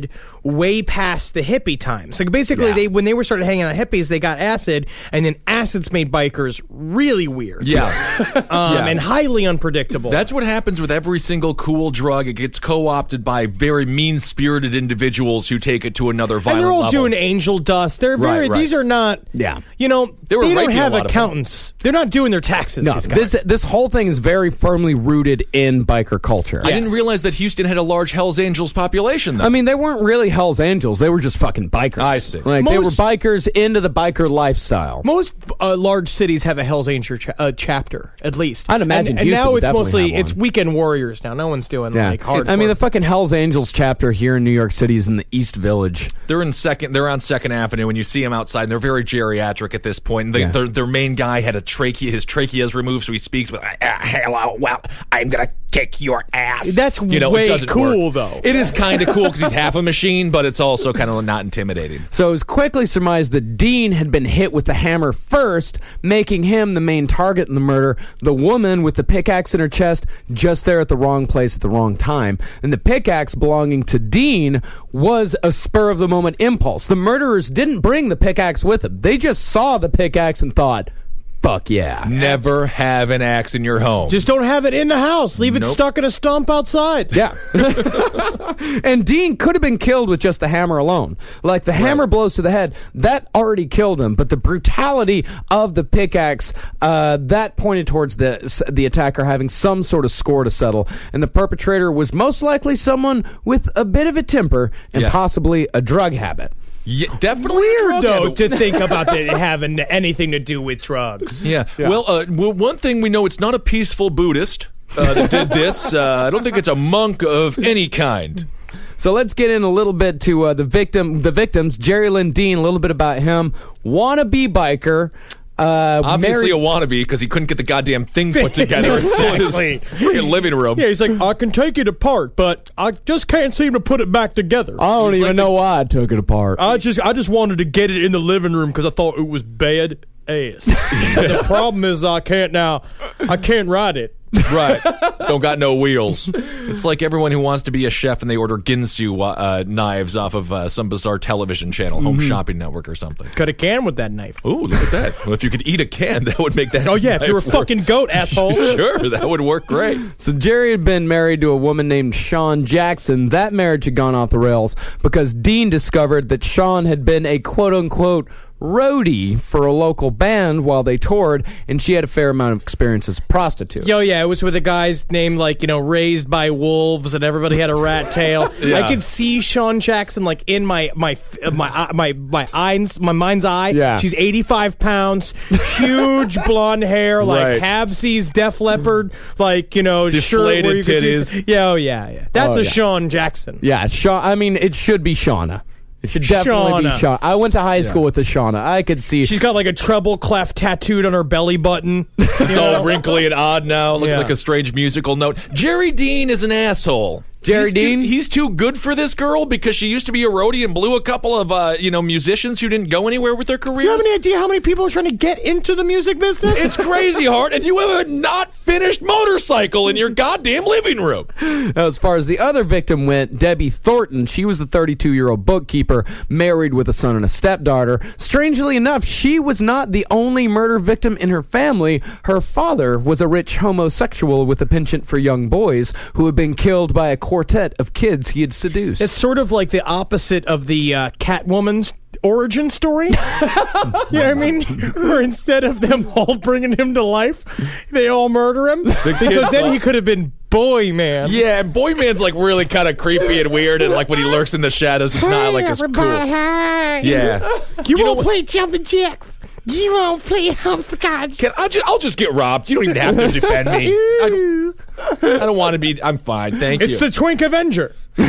way past the hippie times. Like basically, Yeah. they when they were started hanging out hippies, they got acid, and then acids made bikers really weird. Yeah. um, Yeah. and highly unpredictable. That's what happens with every single cool drug. It gets co-opted by very mean-spirited individuals who take it to another violent and they're all level. doing angel dust. They're Right, very. right. These are not. Yeah. You know, They were they don't raping a have lot of accountants. They're not doing their taxes. No, these guys. this this whole thing is very firmly rooted in biker culture. I didn't realize that Houston had a large Hells Angels population, though. I mean, they weren't really Hell's Angels. They were just fucking bikers. I see. Like, they were Most- bikers into the biker lifestyle. Most uh, large cities have a Hell's Angel cha- uh, chapter, at least. I'd imagine And, and Houston now would it's definitely mostly have it's one. weekend warriors now. No one's doing Yeah. like hard. I mean, the fucking Hell's Angels chapter here in New York City is in the East Village. They're in second. They're on Second Avenue, and you see them outside. And they're very geriatric at this point. And they, Yeah. their, their main guy had a trachea. His trachea is removed, so he speaks with, uh, "Hello, well, I'm gonna kick your ass." That's you know, it way doesn't cool, work. though. It is kind of cool because he's half a machine, but it's also kind of not intimidating. So it was quickly surmised that Dean had been hit with the hammer first, making him the main target in the murder. The woman with the pickaxe in her chest, just there at the wrong place at the wrong time. And the pickaxe belonging to Dean was a spur-of-the-moment impulse. The murderers didn't bring the pickaxe with them. They just saw the pickaxe and thought, fuck yeah. Never have an axe in your home. Just don't have it in the house. Leave it Nope. stuck in a stump outside. Yeah. And Dean could have been killed with just the hammer alone. Like the hammer blows to the head, that already killed him. But the brutality of the pickaxe, uh, that pointed towards the the attacker having some sort of score to settle. And the perpetrator was most likely someone with a bit of a temper and Yeah. possibly a drug habit. Yeah, definitely Weird drug though habit. to think about it having anything to do with drugs. Yeah. Well, uh, well, one thing we know, it's not a peaceful Buddhist uh, that did this. Uh, I don't think it's a monk of any kind. So let's get in a little bit to uh, the victim, the victims. Jerry Lynn Dean, a little bit about him. Wannabe biker. Uh, Obviously married- a wannabe because he couldn't get the goddamn thing put together. It's still in his Exactly. freaking living room. Yeah, he's like, I can take it apart, but I just can't seem to put it back together. I don't He's even like know why I took it apart. I just I just wanted to get it in the living room because I thought it was bad ass. And the problem is I can't now. I can't ride it. Right. Don't got no wheels. It's like everyone who wants to be a chef and they order Ginsu uh, knives off of uh, some bizarre television channel, Home Shopping Network or something. Cut a can with that knife. Ooh, look at that. Well, if you could eat a can, that would make that. Oh yeah, if you're a knife work. fucking goat, asshole. Sure, that would work great. So Jerry had been married to a woman named Sean Jackson. That marriage had gone off the rails because Dean discovered that Sean had been a quote-unquote roadie for a local band while they toured, and she had a fair amount of experience as a prostitute. Yo, yeah, it was with a guy's name like, you know, Raised by Wolves, and everybody had a rat tail. Yeah. I could see Sean Jackson like in my my my my my eyes, my mind's eye. Yeah. She's eighty-five pounds, huge blonde hair, like Right. Habsy's Def Leppard, like, you know, shirt where Deflated you can see- titties. Yeah, oh yeah, yeah. That's Oh, a yeah. Sean Jackson. Yeah, Sean. I mean, it should be Shauna. It should definitely be Shauna. Shauna. I went to high school with the Shauna. I could see. She's got like a treble clef tattooed on her belly button. It's all wrinkly and odd now. It looks Yeah. like a strange musical note. Jerry Dean is an asshole. Jerry he's Dean? Too, he's too good for this girl because she used to be a roadie and blew a couple of uh, you know musicians who didn't go anywhere with their careers. You have any idea how many people are trying to get into the music business? It's crazy hard, and you have a not finished motorcycle in your goddamn living room. As far as the other victim went, Debbie Thornton, she was the thirty-two-year-old bookkeeper, married with a son and a stepdaughter. Strangely enough, she was not the only murder victim in her family. Her father was a rich homosexual with a penchant for young boys who had been killed by a quartet of kids he had seduced. It's sort of like the opposite of the uh, Catwoman's origin story. You know what I mean? Where instead of them all bringing him to life, they all murder him. Because kids then all- he could have been Boy Man. Yeah, and Boy Man's like really kind of creepy and weird, and like when he lurks in the shadows, it's not like as cool. Hi. Yeah, You, know won't what? play jumping jacks. You won't play hopscotch. Can I just, I'll just get robbed. You don't even have to defend me. I don't, I don't want to be. I'm fine. Thank It's you. the Twink Avenger.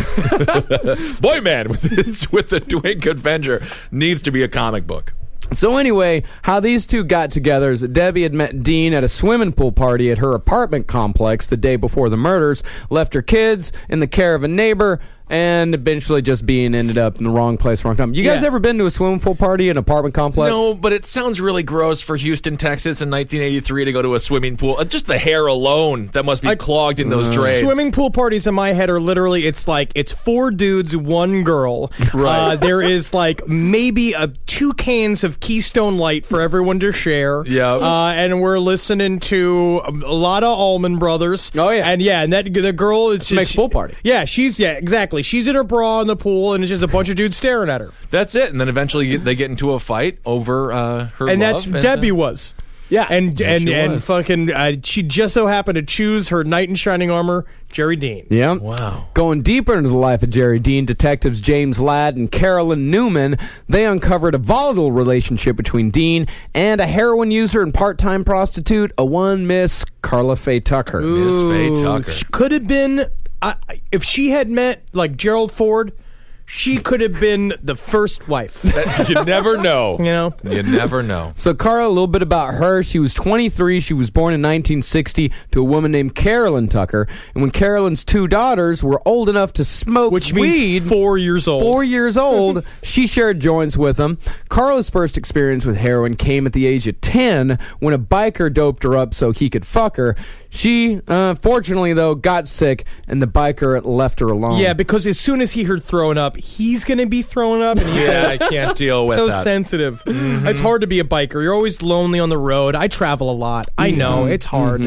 Boy Man with this, with the Twink Avenger needs to be a comic book. So anyway, how these two got together is that Debbie had met Dean at a swimming pool party at her apartment complex the day before the murders, left her kids in the care of a neighbor. and eventually just being ended up in the wrong place, wrong time. You guys Yeah. ever been to a swimming pool party in an apartment complex? No, but it sounds really gross for Houston, Texas in nineteen eighty-three to go to a swimming pool. Uh, Just the hair alone that must be clogged in those drains. Swimming pool parties in my head are literally, it's like, it's four dudes, one girl. Right. Uh, there is like maybe a, two cans of Keystone Light for everyone to share. Yeah. Uh, and we're listening to a lot of Allman Brothers. Oh, yeah. And yeah, and that the girl, it's Makes just, pool party. Yeah, she's, yeah, exactly. She's in her bra in the pool and it's just a bunch of dudes staring at her. That's it. And then eventually they get into a fight over uh, her And love. that's Debbie uh, was. Yeah. And Yeah, and she and was. fucking, uh, she just so happened to choose her knight in shining armor, Jerry Dean. Yeah. Wow. Going deeper into the life of Jerry Dean, detectives James Ladd and Carolyn Newman, they uncovered a volatile relationship between Dean and a heroin user and part-time prostitute, a one Miss Carla Faye Tucker. Miss Faye Tucker. She could have been, uh, if she had met like Gerald Ford, she could have been the first wife. That- you never know. You know? You never know. So, Carla, a little bit about her. She was twenty-three. She was born in nineteen sixty to a woman named Carolyn Tucker. And when Carolyn's two daughters were old enough to smoke Which means weed, four years old. four years old, she shared joints with them. Carla's first experience with heroin came at the age of ten when a biker doped her up so he could fuck her. She, uh, fortunately, though, got sick, and the biker left her alone. Yeah, because as soon as he heard throwing up, he's going to be throwing up. And he's Yeah, I can't deal with so that. sensitive. It's hard to be a biker. You're always lonely on the road. I travel a lot. I know. It's hard.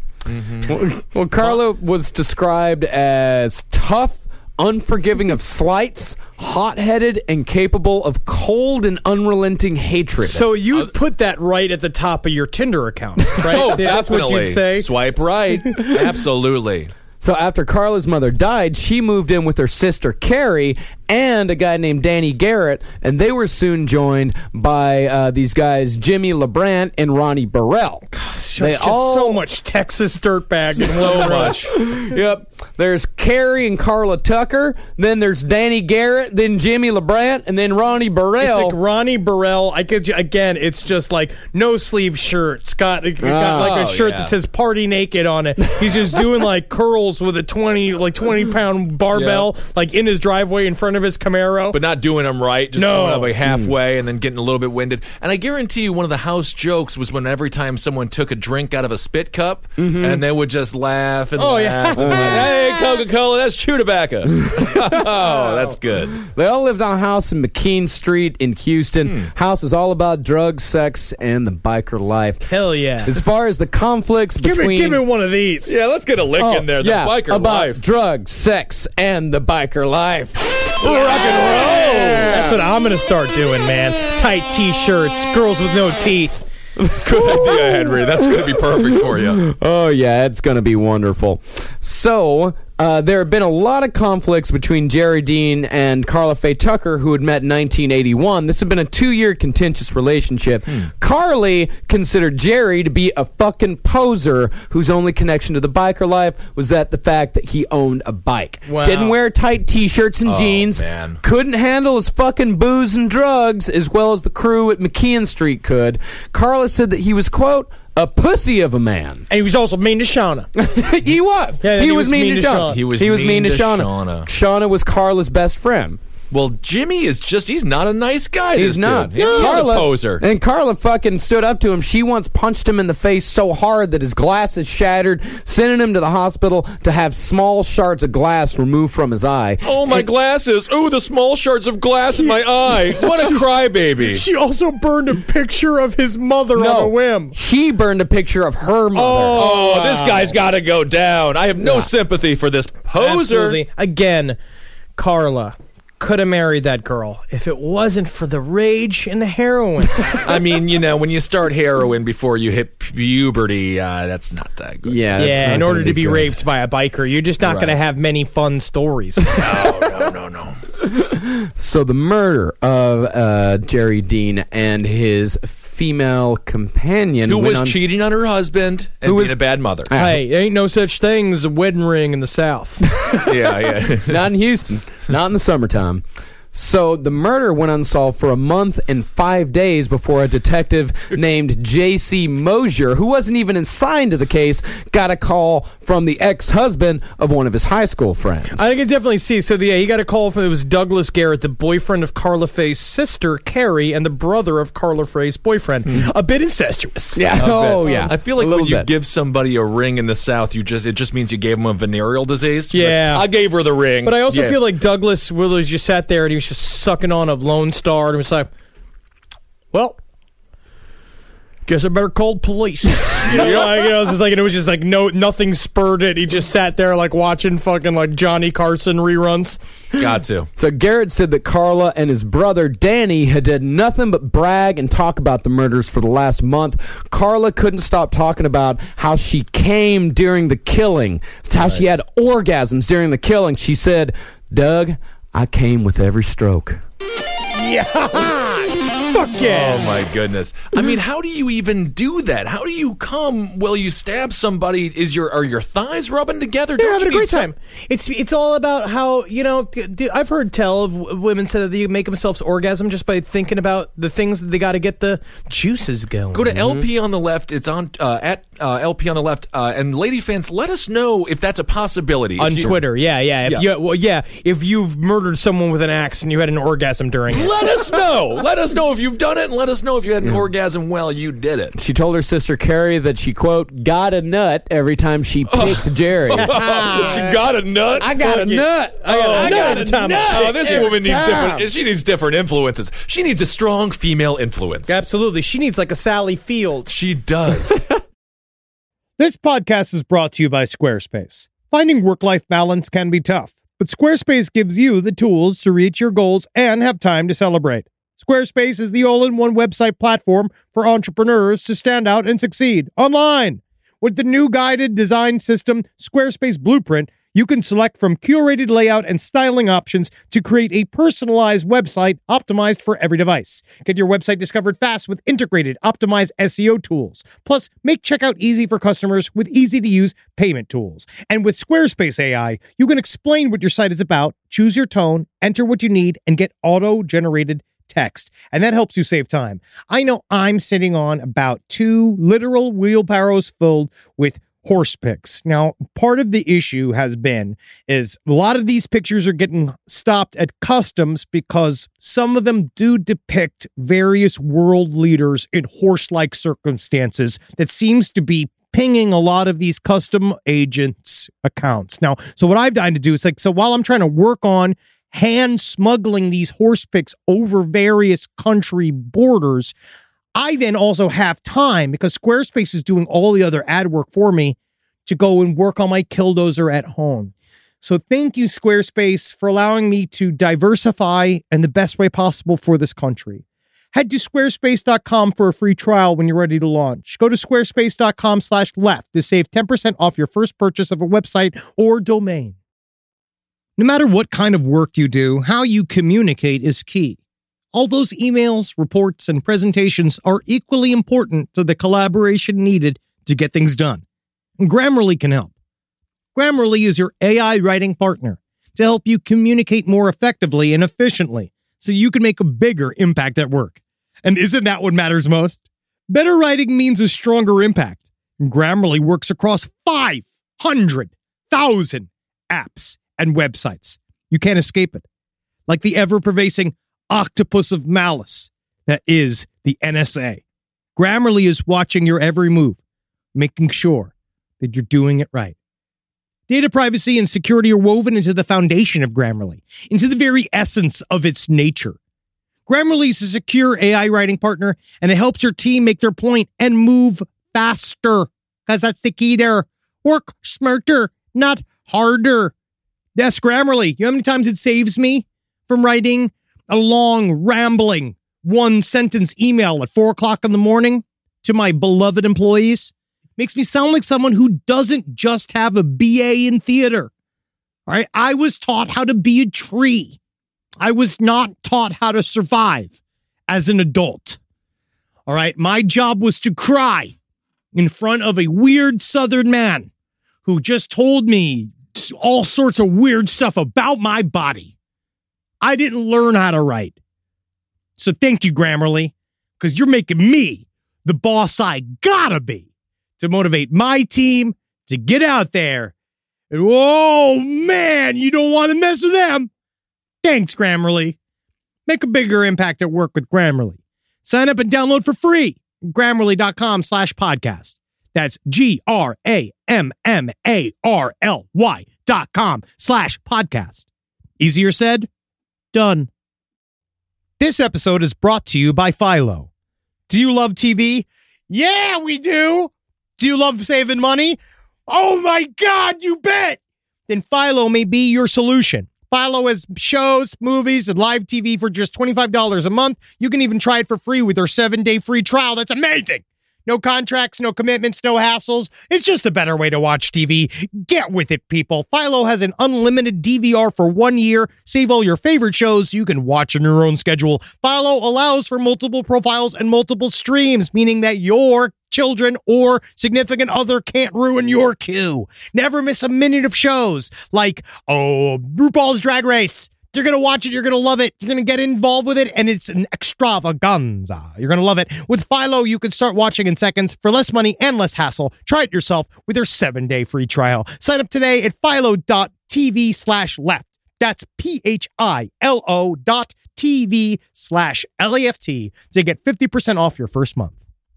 Well, well, Carla was described as tough, unforgiving of slights, hot-headed, and capable of cold and unrelenting hatred. So you put that right at the top of your Tinder account, right? Oh, That's what definitely. you'd say. Swipe right. Absolutely. So after Carla's mother died, she moved in with her sister Carrie and a guy named Danny Garrett, and they were soon joined by uh, these guys Jimmy LeBrant and Ronnie Burrell. They Just all so much Texas dirtbag in So one room. much. Yep. There's Carrie and Carla Tucker. Then there's Danny Garrett. Then Jimmy LeBrant, and then Ronnie It's Burrell. like Ronnie Burrell. I could again. It's just like no sleeve shirt. It's got, it got like a Oh, shirt yeah. that says "Party Naked" on it. He's just doing like curls with a twenty like twenty pound barbell like in his driveway in front of his Camaro. But not doing them right, just No. going up like halfway and then getting a little bit winded. And I guarantee you one of the house jokes was when every time someone took a drink out of a spit cup and they would just laugh and Oh, laugh. yeah. and laugh. Hey, Coca-Cola, that's chew tobacco. Oh, that's good. They all lived on a house in McKean Street in Houston. House is all about drugs, sex, and the biker life. Hell yeah! As far as the conflicts Give between me, give me one of these. Yeah, let's get a lick Oh, in there. The yeah, biker about life. drugs, sex, and the biker life. Rock and roll. That's what I'm gonna start doing, man. Tight t-shirts, girls with no teeth. Good idea, Henry. That's going to be perfect for you. Oh, yeah, it's going to be wonderful. So, uh, there have been a lot of conflicts between Jerry Dean and Carla Faye Tucker, who had met in nineteen eighty-one. This had been a two-year contentious relationship. Carly considered Jerry to be a fucking poser whose only connection to the biker life was that the fact that he owned a bike. Wow. Didn't wear tight t-shirts and jeans. man. Couldn't handle his fucking booze and drugs as well as the crew at McKean Street could. Carla said that he was, quote, a pussy of a man. And he was also mean to Shauna. He was. Yeah, he, he was, was mean, mean to to Shauna. Shauna. He was he was mean, mean to to Shauna. Shauna. Shauna was Carla's best friend. Well, Jimmy is just, he's not a nice guy. He's this not. Dude. He's Carla, a poser. And Carla fucking stood up to him. She once punched him in the face so hard that his glasses shattered, sending him to the hospital to have small shards of glass removed from his eye. Oh, my glasses. Oh, the small shards of glass in my eye. What a crybaby. She also burned a picture of his mother on a whim. He burned a picture of her mother. Oh, this guy's got to go down. I have no sympathy for this poser. Absolutely. Again, Carla could have married that girl if it wasn't for the rage and the heroin. I mean, you know, when you start heroin before you hit puberty, uh, that's not that good. Yeah, that's yeah, not in gonna order to be good. raped by a biker, you're just not Right. going to have many fun stories. No, no, no, no. So the murder of uh, Jerry Dean and his female companion Who went was on- cheating on her husband and Who was- being a bad mother. Hey, there ain't no such thing as a wedding ring in the South. yeah, yeah. Not in Houston. Not in the summertime. So the murder went unsolved for a month and five days before a detective named J C Mosier, who wasn't even assigned to the case, got a call from the ex-husband of one of his high school friends. I can definitely see. So the, yeah, he got a call from, it was Douglas Garrett, the boyfriend of Carla Faye's sister, Carrie, and the brother of Carla Faye's boyfriend. Mm. A bit incestuous. Yeah. Oh, yeah. I feel like when you bit. give somebody a ring in the South, you just it just means you gave them a venereal disease. Yeah. Like, I gave her the ring. But I also yeah. feel like Douglas Willis just sat there and he was just sucking on a Lone Star and was like, well, guess I better call the police. You know, like, you know, it's just like, and it was just like no, nothing spurred it. He just sat there like watching fucking like Johnny Carson reruns. Got to. So Garrett said that Carla and his brother Danny had done nothing but brag and talk about the murders for the last month. Carla couldn't stop talking about how she came during the killing, how right. she had orgasms during the killing. She said, Doug, I came with every stroke. Yeah. Fuck yeah. Oh, my goodness. I mean, how do you even do that? How do you come while you stab somebody? Is your Are your thighs rubbing together? They're Don't having a you great some- time. It's it's all about how, you know, I've heard tell of women say that they make themselves orgasm just by thinking about the things that they got to get the juices going. Go to L P on the left. It's on uh, at uh, L P on the left. Uh, and lady fans, let us know if that's a possibility. On Twitter, yeah, yeah. If yeah. You, well, yeah, if you've murdered someone with an axe and you had an orgasm during it. Let us know. Let us know if you've done it, and let us know if you had an yeah. orgasm while you did it. She told her sister Carrie that she, quote, got a nut every time she picked oh. Jerry. She got a nut? I got a nut. I got, oh, I got a nut. nut. Oh, this every woman needs time. different. She needs different influences. She needs a strong female influence. Absolutely. She needs like a Sally Field. She does. This podcast is brought to you by Squarespace. Finding work-life balance can be tough, but Squarespace gives you the tools to reach your goals and have time to celebrate. Squarespace is the all-in-one website platform for entrepreneurs to stand out and succeed online. With the new guided design system, Squarespace Blueprint, you can select from curated layout and styling options to create a personalized website optimized for every device. Get your website discovered fast with integrated, optimized S E O tools. Plus, make checkout easy for customers with easy-to-use payment tools. And with Squarespace A I, you can explain what your site is about, choose your tone, enter what you need, and get auto-generated text. And that helps you save time. I know I'm sitting on about two literal wheelbarrows filled with horse pics. Now, part of the issue has been is a lot of these pictures are getting stopped at customs because some of them do depict various world leaders in horse-like circumstances that seems to be pinging a lot of these custom agents' accounts. Now, so what I've done to do is like, so while I'm trying to work on hand smuggling these horse pics over various country borders, I then also have time, because Squarespace is doing all the other ad work for me, to go and work on my Killdozer at home. So thank you, Squarespace, for allowing me to diversify in the best way possible for this country. Head to squarespace dot com for a free trial when you're ready to launch. Go to squarespace dot com slash left to save ten percent off your first purchase of a website or domain. No matter what kind of work you do, how you communicate is key. All those emails, reports, and presentations are equally important to the collaboration needed to get things done. And Grammarly can help. Grammarly is your A I writing partner to help you communicate more effectively and efficiently so you can make a bigger impact at work. And isn't that what matters most? Better writing means a stronger impact. And Grammarly works across five hundred thousand apps and websites. You can't escape it. Like the ever-pervasive octopus of malice that is the N S A. Grammarly is watching your every move, making sure that you're doing it right. Data privacy and security are woven into the foundation of Grammarly, into the very essence of its nature. Grammarly is a secure A I writing partner, and it helps your team make their point and move faster, because that's the key there. Work smarter, not harder. Yes, Grammarly. You know how many times it saves me from writing a long, rambling, one-sentence email at four o'clock in the morning to my beloved employees? Makes me sound like someone who doesn't just have a B A in theater. All right, I was taught how to be a tree. I was not taught how to survive as an adult. All right, my job was to cry in front of a weird Southern man who just told me all sorts of weird stuff about my body. I didn't learn how to write. So thank you, Grammarly, because you're making me the boss I gotta be to motivate my team to get out there. And, oh, man, you don't want to mess with them. Thanks, Grammarly. Make a bigger impact at work with Grammarly. Sign up and download for free. Grammarly.com slash podcast. That's G-R-A-M-M-A-R-L-Y dot com slash podcast. Easier said, done. This episode is brought to you by Philo. Do you love T V? Yeah, we do. Do you love saving money? Oh my God, you bet. Then Philo may be your solution. Philo has shows, movies, and live T V for just twenty-five dollars a month. You can even try it for free with their seven-day free trial. That's amazing. No contracts, no commitments, no hassles. It's just a better way to watch T V. Get with it, people. Philo has an unlimited D V R for one year. Save all your favorite shows so you can watch on your own schedule. Philo allows for multiple profiles and multiple streams, meaning that your children or significant other can't ruin your queue. Never miss a minute of shows like, oh, RuPaul's Drag Race. You're going to watch it. You're going to love it. You're going to get involved with it, and it's an extravaganza. You're going to love it. With Philo, you can start watching in seconds for less money and less hassle. Try it yourself with their seven-day free trial. Sign up today at philo.tv slash left. That's P-H-I-L-O dot TV slash L-A-F-T to get fifty percent off your first month.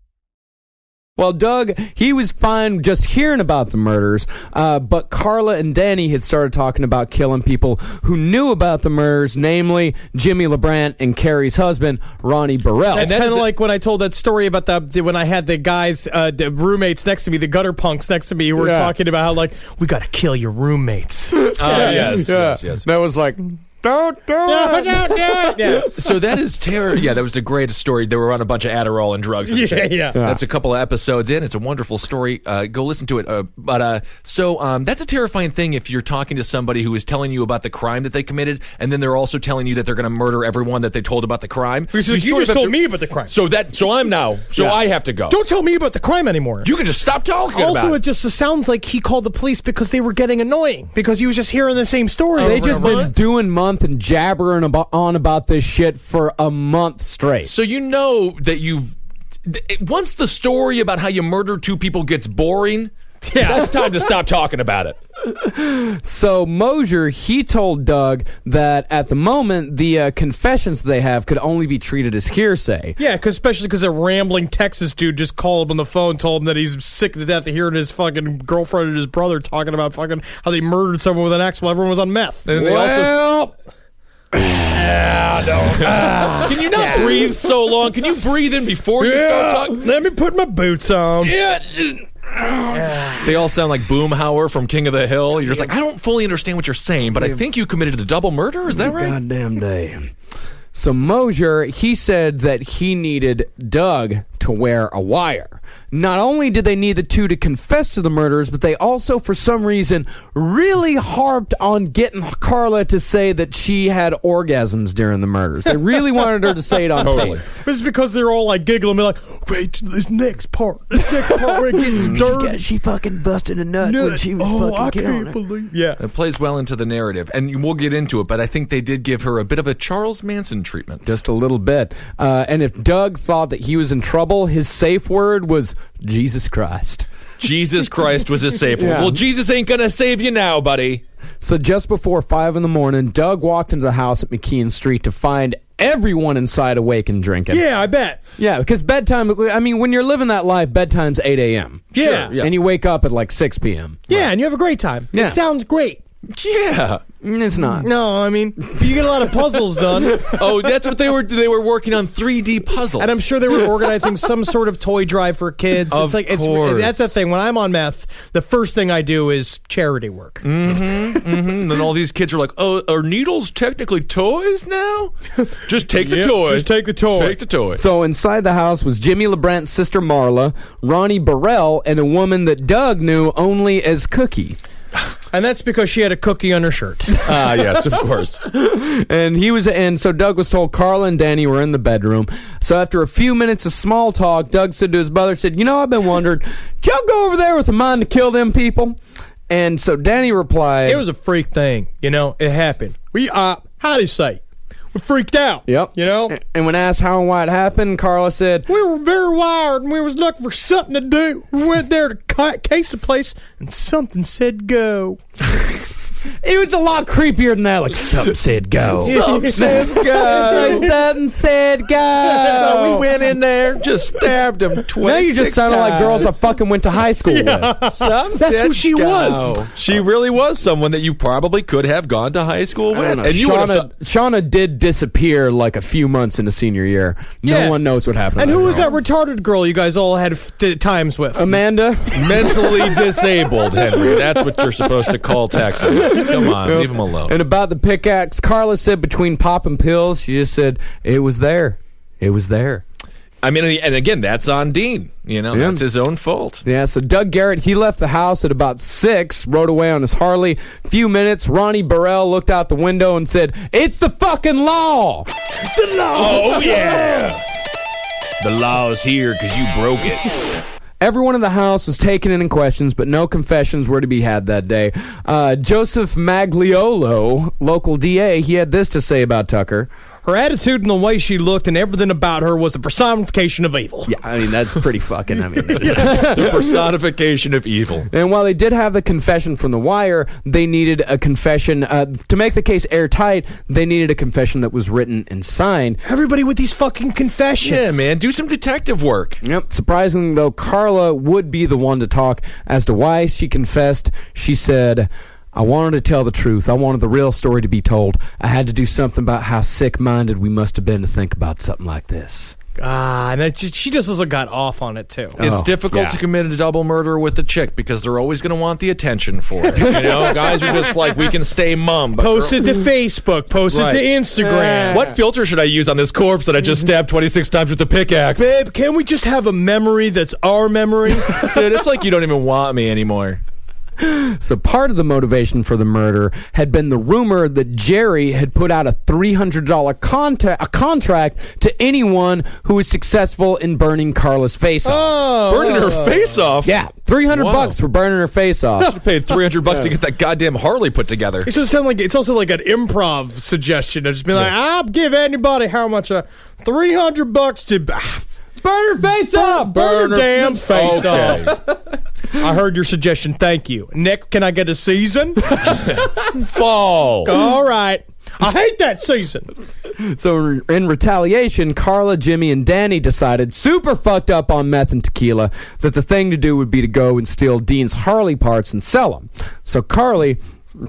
Well, Doug, he was fine just hearing about the murders, uh, but Carla and Danny had started talking about killing people who knew about the murders, namely Jimmy LeBrant and Carrie's husband, Ronnie Burrell. That's kind of like when I told that story about the, the when I had the guys, uh, the roommates next to me, the gutter punks next to me, who were Yeah. talking about how, like, we got to kill your roommates. Oh, yes, Yeah. yes, yes. That was like, don't do it. Don't do it. Yeah. So that is terror. Yeah, that was a great story. They were on a bunch of Adderall and drugs. And Yeah, shit. yeah. That's a couple of episodes in. It's a wonderful story. Uh, go listen to it. Uh, but uh, so um, that's a terrifying thing if you're talking to somebody who is telling you about the crime that they committed, and then they're also telling you that they're going to murder everyone that they told about the crime. Because you, sort just of have told to- me about the crime. So that. So I'm now. So Yeah. I have to go. Don't tell me about the crime anymore. You can just stop talking Also, about it just sounds like he called the police because they were getting annoying, because he was just hearing the same story. They over just and over. been doing month and jabbering about, on about this shit for a month straight. So you know that you've th- once the story about how you murdered two people gets boring, Yeah. that's time to stop talking about it. So Mosier, he told Doug that at the moment, the uh, confessions they have could only be treated as hearsay. Yeah, cause especially because a rambling Texas dude just called him on the phone, told him that he's sick to death of hearing his fucking girlfriend and his brother talking about fucking how they murdered someone with an axe while everyone was on meth. And they also Can you not breathe so long? Can you breathe in before you start talking? Let me put my boots on. They all sound like Boomhauer from King of the Hill. You're just like, I don't fully understand what you're saying, but I think you committed a double murder. Is that right? Goddamn day. So Mosier, he said that he needed Doug to wear a wire. Not only did they need the two to confess to the murders, but they also, for some reason, really harped on getting Carla to say that she had orgasms during the murders. They really wanted her to say it on Totally. tape. It's because they're all like giggling, like, wait till this next part. This next part where it gets dirty. She fucking busted a nut when she was Oh, I fucking killing can't her. believe. Yeah. It plays well into the narrative, and we'll get into it, but I think they did give her a bit of a Charles Manson treatment. Just a little bit. Uh, and if Doug thought that he was in trouble, his safe word was Jesus Christ. Jesus Christ was his safe word. Yeah. Well, Jesus ain't gonna save you now, buddy. So just before five in the morning, Doug walked into the house at McKean Street to find everyone inside awake and drinking. Yeah, I bet. Yeah, because bedtime, I mean, when you're living that life, bedtime's eight a.m. Yeah. Sure, yeah. And you wake up at like six p.m. Yeah, and you have a great time. Yeah. It sounds great. Yeah. Mm, It's not. No, I mean, you get a lot of puzzles done. Oh, that's what they were. They were working on three D puzzles, And I'm sure they were organizing some sort of toy drive for kids. Of it's like it's course. that's the thing. When I'm on meth, the first thing I do is charity work. And then all these kids are like, "Oh, are needles technically toys now? Just take the Yep, toy. just take the toy." Take the toy." So inside the house was Jimmy LeBrant's sister Marla, Ronnie Burrell, and a woman that Doug knew only as Cookie. And that's because she had a cookie on her shirt. Ah, yes, of course. And he was, and so Doug was told Carla and Danny were in the bedroom. So after a few minutes of small talk, Doug said to his brother, said, "You know, I've been wondering, did y'all go over there with a mind to kill them people?" And so Danny replied, It was a freak thing, you know. It happened. We uh, how do you say? freaked out. Yep. You know? And when asked how and why it happened, Carla said, We were very wired and we was looking for something to do. We went there to ca- case the place and something said go. it was a lot creepier than that. Like, something said go. Something says go. Something said go. So we went in there, just stabbed him twice. Now you just sounded like girls I fucking went to high school with. Some That's who said she go. was. She really was someone that you probably could have gone to high school I with. don't know. And you would have Shauna, thought- Shauna did disappear like a few months into senior year. No Yeah. one knows what happened. And to who her. was that retarded girl you guys all had f- t- times with? Amanda? mentally disabled, Henry. That's what you're supposed to call Texans. Come on, leave him alone. And about the pickaxe, Carla said between popping pills, she just said, it was there. It was there. I mean, and again, that's on Dean. You know, Yeah. that's his own fault. Yeah, so Doug Garrett, he left the house at about six, rode away on his Harley. Few minutes, Ronnie Burrell looked out the window and said, it's the fucking law! The law! Oh, yeah! The law's here because you broke it. Everyone in the house was taken in in questions, but no confessions were to be had that day. Uh, Joseph Magliolo, local D A, he had this to say about Tucker. Her attitude and the way she looked and everything about her was a personification of evil. Yeah, I mean, that's pretty fucking, I mean. The personification of evil. And while they did have the confession from The Wire, they needed a confession, uh, to make the case airtight, they needed a confession that was written and signed. Everybody with these fucking confessions. Yeah, man, do some detective work. Yep. Surprisingly, though, Carla would be the one to talk as to why she confessed. She said, I wanted to tell the truth. I wanted the real story to be told. I had to do something about how sick-minded we must have been to think about something like this. Ah, and it just, she just also got off on it, too. It's Oh, difficult yeah. to commit a double murder with a chick because they're always going to want the attention for it. You know, guys are just like, we can stay mum. But Post it to Facebook. Post Right. it to Instagram. what filter should I use on this corpse that I just stabbed twenty-six times with the pickaxe? Babe, can we just have a memory that's our memory? Dude, it's like you don't even want me anymore. So part of the motivation for the murder had been the rumor that Jerry had put out a three hundred dollars conta- a contract to anyone who was successful in burning Carla's face off. Oh, Burning her face off? Yeah, three hundred Wow. bucks for burning her face off. I paid three hundred bucks to get that goddamn Harley put together. It just sound like it's also like an improv suggestion. To just be like, I'll give anybody how much? Uh, three hundred bucks to ah, Burn her face off! burn her damn face Okay. off. I heard your suggestion. Thank you. Nick, can I get a season? Fall. All right. I hate that season. So in retaliation, Carla, Jimmy, and Danny decided, super fucked up on meth and tequila, that the thing to do would be to go and steal Dean's Harley parts and sell them. So Carly...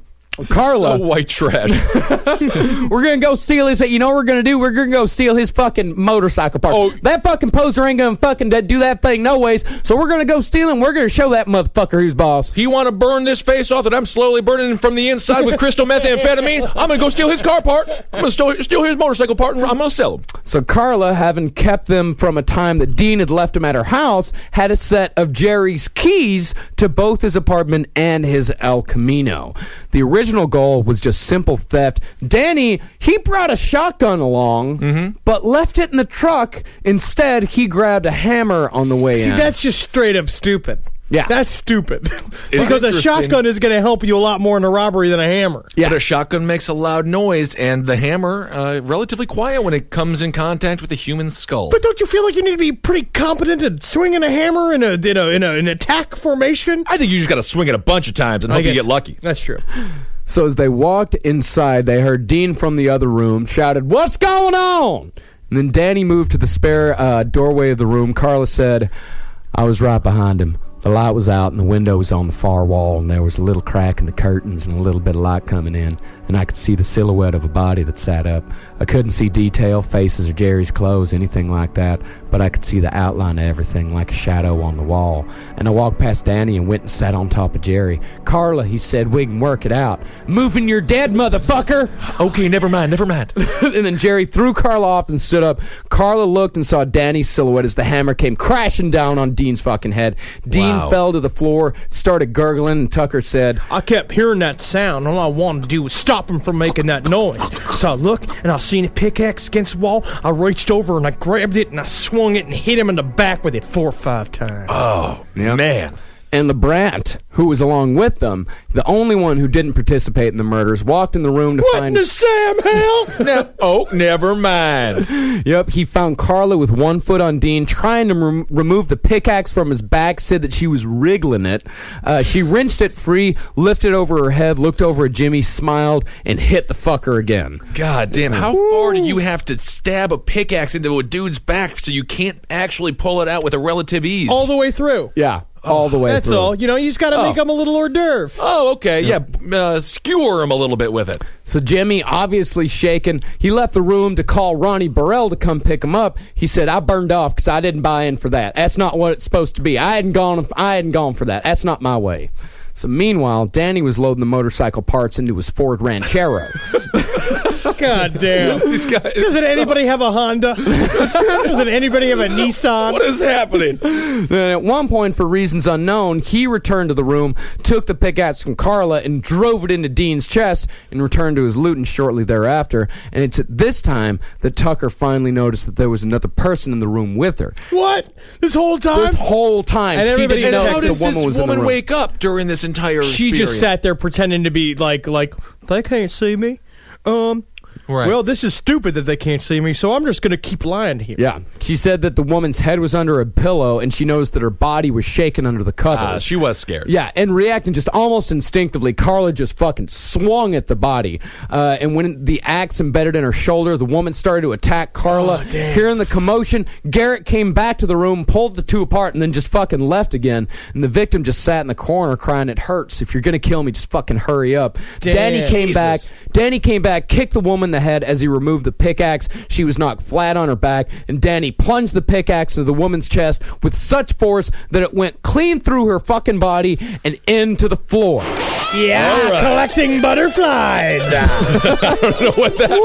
Carla, So white trash. we're gonna go steal his. You know what we're gonna do? We're gonna go steal his fucking motorcycle part. Oh. That fucking poser ain't gonna fucking do that thing no ways. So we're gonna go steal him. We're gonna show that motherfucker who's boss. You want to burn this face off that I'm slowly burning from the inside with crystal methamphetamine? I'm going to go steal his car part. I'm going to steal, steal his motorcycle part, and I'm going to sell him. So Carla, having kept them from a time that Dean had left him at her house, had a set of Jerry's keys to both his apartment and his El Camino. The original goal was just simple theft. Danny, he brought a shotgun along, Mm-hmm. but left it in the truck. Instead, he grabbed a hammer on the way See, in. that's just straight up stupid. Yeah. That's stupid. Because a interesting. shotgun is going to help you a lot more in a robbery than a hammer. Yeah. But a shotgun makes a loud noise, and the hammer, uh, relatively quiet when it comes in contact with a human skull. But don't you feel like you need to be pretty competent at swinging a hammer in a in a in a, an attack formation? I think you just got to swing it a bunch of times and hope you guess- get lucky. That's true. So as they walked inside, they heard Dean from the other room shouted, "What's going on?" And then Danny moved to the spare uh, doorway of the room. Carla said, "I was right behind him. The light was out and the window was on the far wall, and there was a little crack in the curtains and a little bit of light coming in, and I could see the silhouette of a body that sat up. I couldn't see detail, faces or Jerry's clothes, anything like that, but I could see the outline of everything like a shadow on the wall. And I walked past Danny and went and sat on top of Jerry. Carla," he said, "we can work it out. Moving your dead, motherfucker!" Okay, never mind, never mind. And then Jerry threw Carla off and stood up. Carla looked and saw Danny's silhouette as the hammer came crashing down on Dean's fucking head. Dean Wow. fell to the floor, started gurgling, and Tucker said, I kept hearing that sound. All I wanted to do was stop him from making that noise. So I looked, and I seen a pickaxe against the wall. I reached over, and I grabbed it, and I swung it and hit him in the back with it four or five times. Oh, man. and LeBrant, who was along with them, the only one who didn't participate in the murders, walked in the room to What find... in the Sam hell? No, oh, never mind. Yep, he found Carla with one foot on Dean, trying to rem- remove the pickaxe from his back, said that she was wriggling it. Uh, she wrenched it free, lifted over her head, looked over at Jimmy, smiled, and hit the fucker again. God damn, how far do you have to stab a pickaxe into a dudede's back so you can't actually pull it out with a relative ease? All the way through. Yeah, all the way That's through. all. You know, you just got to Oh. make them a little hors d'oeuvre. Oh, okay, yeah, uh, skewer him a little bit with it. So Jimmy, obviously shaken, he left the room to call Ronnie Burrell to come pick him up. He said, "I burned off because I didn't buy in for that. That's not what it's supposed to be. I hadn't gone. I hadn't gone for that. That's not my way." So meanwhile, Danny was loading the motorcycle parts into his Ford Ranchero. God damn. These guys, Doesn't anybody have a Honda? Doesn't anybody have a Nissan? what is happening? Then at one point, for reasons unknown, he returned to the room, took the pickaxe from Carla, and drove it into Dean's chest, and returned to his looting shortly thereafter. And it's at this time that Tucker finally noticed that there was another person in the room with her. What? This whole time? This whole time, And she everybody didn't know How the does woman this was in the woman room. wake up during this entire she experience? just sat there pretending to be like, like, they can't see me. Um, Right. well, this is stupid that they can't see me, so I'm just going to keep lying here. Yeah, she said that the woman's head was under a pillow, and she noticed that her body was shaking under the covers. Ah, she was scared. Yeah, and reacting just almost instinctively, Carla just fucking swung at the body. Uh, and when the axe embedded in her shoulder, the woman started to attack Carla. Oh, damn. Hearing the commotion, Garrett came back to the room, pulled the two apart, and then just fucking left again. And the victim just sat in the corner crying, "It hurts. If you're going to kill me, just fucking hurry up." Damn. Danny came Jesus. back. Danny came back, kicked the woman in the head as he removed the pickaxe. She was knocked flat on her back, and Danny plunged the pickaxe into the woman's chest with such force that it went clean through her fucking body and into the floor. Yeah, right. collecting butterflies. I don't know what that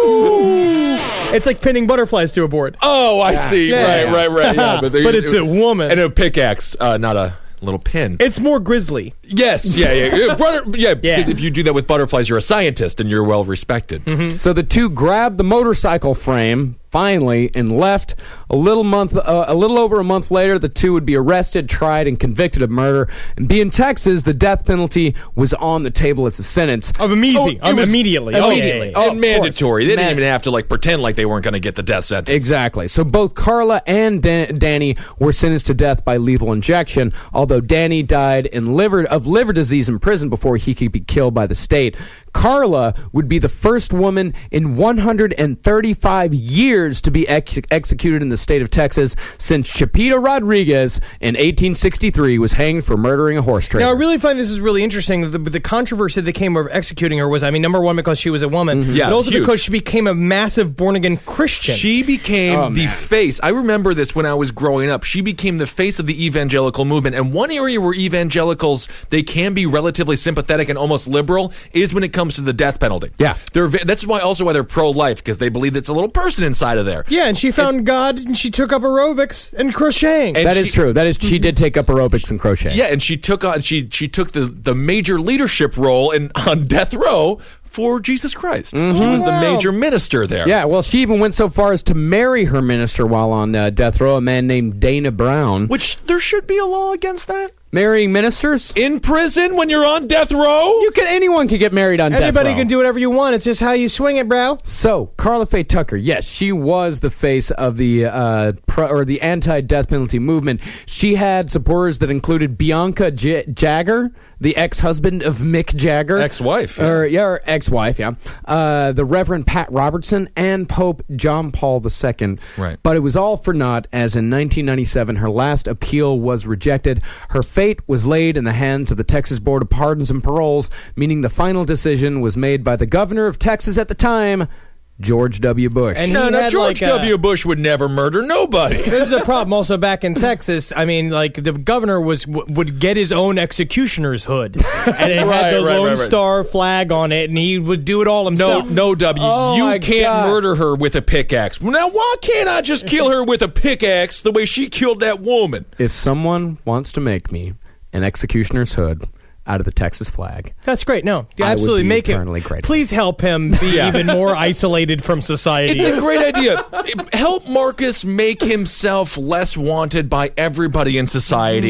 means. It's like pinning butterflies to a board. Oh, I see. Yeah. Right, right, right. Yeah, But they- it's a woman. And a pickaxe, uh, not a little pin. It's more grisly. Yes, yeah, yeah. yeah. Butter, yeah, because if you do that with butterflies, you're a scientist and you're well respected. So the two grabbed the motorcycle frame finally and left. A little month, uh, a little over a month later, the two would be arrested, tried, and convicted of murder. And being Texas, the death penalty was on the table as a sentence. Of immediately. Oh, it was- immediately. Immediately. Oh, yeah, yeah, Oh, and of mandatory. course. They didn't Man- even have to like pretend like they weren't going to get the death sentence. Exactly. So both Carla and Dan- Danny were sentenced to death by lethal injection, although Danny died in liver of liver disease in prison before he could be killed by the state. Carla would be the first woman in one hundred thirty-five years to be ex- executed in the state of Texas since Chipita Rodriguez in eighteen sixty-three was hanged for murdering a horse trader. Now, I really find this is really interesting. The, the controversy that came of executing her was, I mean, number one, because she was a woman, Yeah, but also huge. because she became a massive born-again Christian. She became Oh, the man. face. I remember this when I was growing up. She became the face of the evangelical movement. And one area where evangelicals, they can be relatively sympathetic and almost liberal is when it comes to the death penalty. Yeah. They're, ve- that's why also why they're pro-life, because they believe it's a little person inside of there. yeah, and she found God, and she took up aerobics and crocheting. And That is she- true. That is, she did take up aerobics and crochet. Yeah, and she took on she she took the, the major leadership role in on death row for Jesus Christ. She was the Wow. major minister there. Yeah, well, she even went so far as to marry her minister while on uh, death row, a man named Dana Brown. Which there should be a law against that. Marrying ministers? In prison when you're on death row? You can anyone can get married on death row. Anybody can do whatever you want. It's just how you swing it, bro. So, Carla Faye Tucker, yes, she was the face of the uh, pro, or the anti-death penalty movement. She had supporters that included Bianca J- Jagger, the ex-husband of Mick Jagger, Ex-wife, yeah. or yeah, or ex-wife, yeah. Uh, the Reverend Pat Robertson and Pope John Paul the Second. Right. But it was all for naught, as in nineteen ninety-seven, her last appeal was rejected. Her fate was laid in the hands of the Texas Board of Pardons and Paroles, meaning the final decision was made by the governor of Texas at the time, George W. Bush. And No, he no, had, George like, a- W. Bush would never murder nobody. There's a problem also back in Texas. I mean, like the governor was w- would get his own executioner's hood, and it Right, had the right, Lone right, right. Star flag on it, and he would do it all No, himself. no, W. Oh, you my can't God. murder her with a pickaxe. Now, why can't I just kill her with a pickaxe the way she killed that woman? If someone wants to make me an executioner's hood out of the Texas flag, That's great. No, I would absolutely be make eternally it. grateful. Please help him be Yeah. even more isolated from society. It's a great idea. Help Marcus make himself less wanted by everybody in society.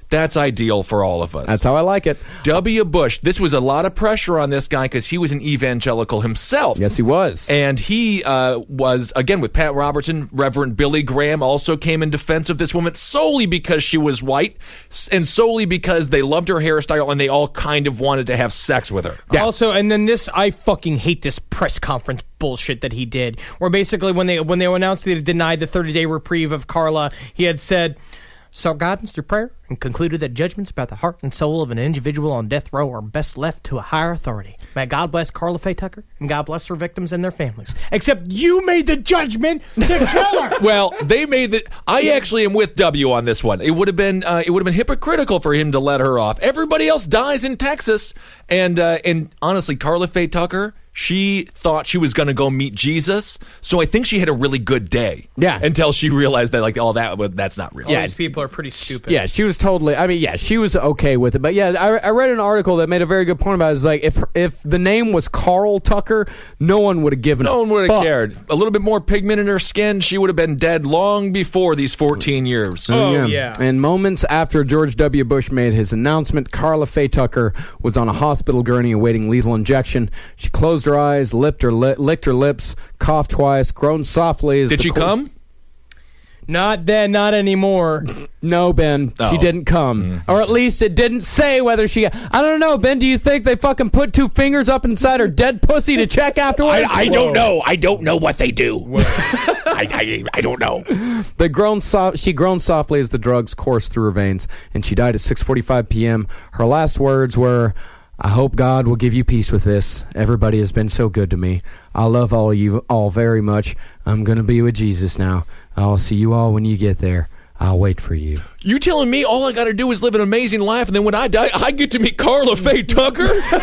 That's ideal for all of us. That's how I like it. W. Bush, this was a lot of pressure on this guy because he was an evangelical himself. Yes, he was. And he uh, was, again, with Pat Robertson, Reverend Billy Graham also came in defense of this woman solely because she was white and solely because they loved her hairstyle and they all kind of wanted to have sex with her. Yeah. Also, and then this, I fucking hate this press conference bullshit that he did, where basically when they when they announced that he denied the thirty-day reprieve of Carla, he had said, sought guidance through prayer and concluded that judgments about the heart and soul of an individual on death row are best left to a higher authority. May God bless Carla Faye Tucker and God bless her victims and their families. Except you made the judgment to kill her. Well, they made the. I actually am with W on this one. It would have been uh, it would have been hypocritical for him to let her off. Everybody else dies in Texas, and uh, and honestly, Carla Faye Tucker, she thought she was going to go meet Jesus, so I think she had a really good day. Yeah. Until she realized that, like, oh, that that's not real. All these people are pretty stupid. Yeah, she was totally. I mean, yeah, she was okay with it. But yeah, I, I read an article that made a very good point about it. It's like if if the name was Carl Tucker, no one would have given. No a one would have fuck. cared. A little bit more pigment in her skin, she would have been dead long before these fourteen years. Oh, yeah. And moments after George W. Bush made his announcement, Carla Faye Tucker was on a hospital gurney awaiting lethal injection. She closed her eyes, lipped her li- licked her lips, coughed twice, groaned softly. As Did the she co- come? Not then, not anymore. No, Ben, Oh. she didn't come. Or at least it didn't say whether she... I don't know, Ben, do you think they fucking put two fingers up inside her dead pussy to check afterwards? I, I don't know. I don't know what they do. I, I, I don't know. They groaned so- she groaned softly as the drugs coursed through her veins, and she died at six forty-five p.m. Her last words were, I hope God will give you peace with this. Everybody has been so good to me. I love all you all very much. I'm going to be with Jesus now. I'll see you all when you get there. I'll wait for you. You telling me all I got to do is live an amazing life, and then when I die, I get to meet Carla Faye Tucker?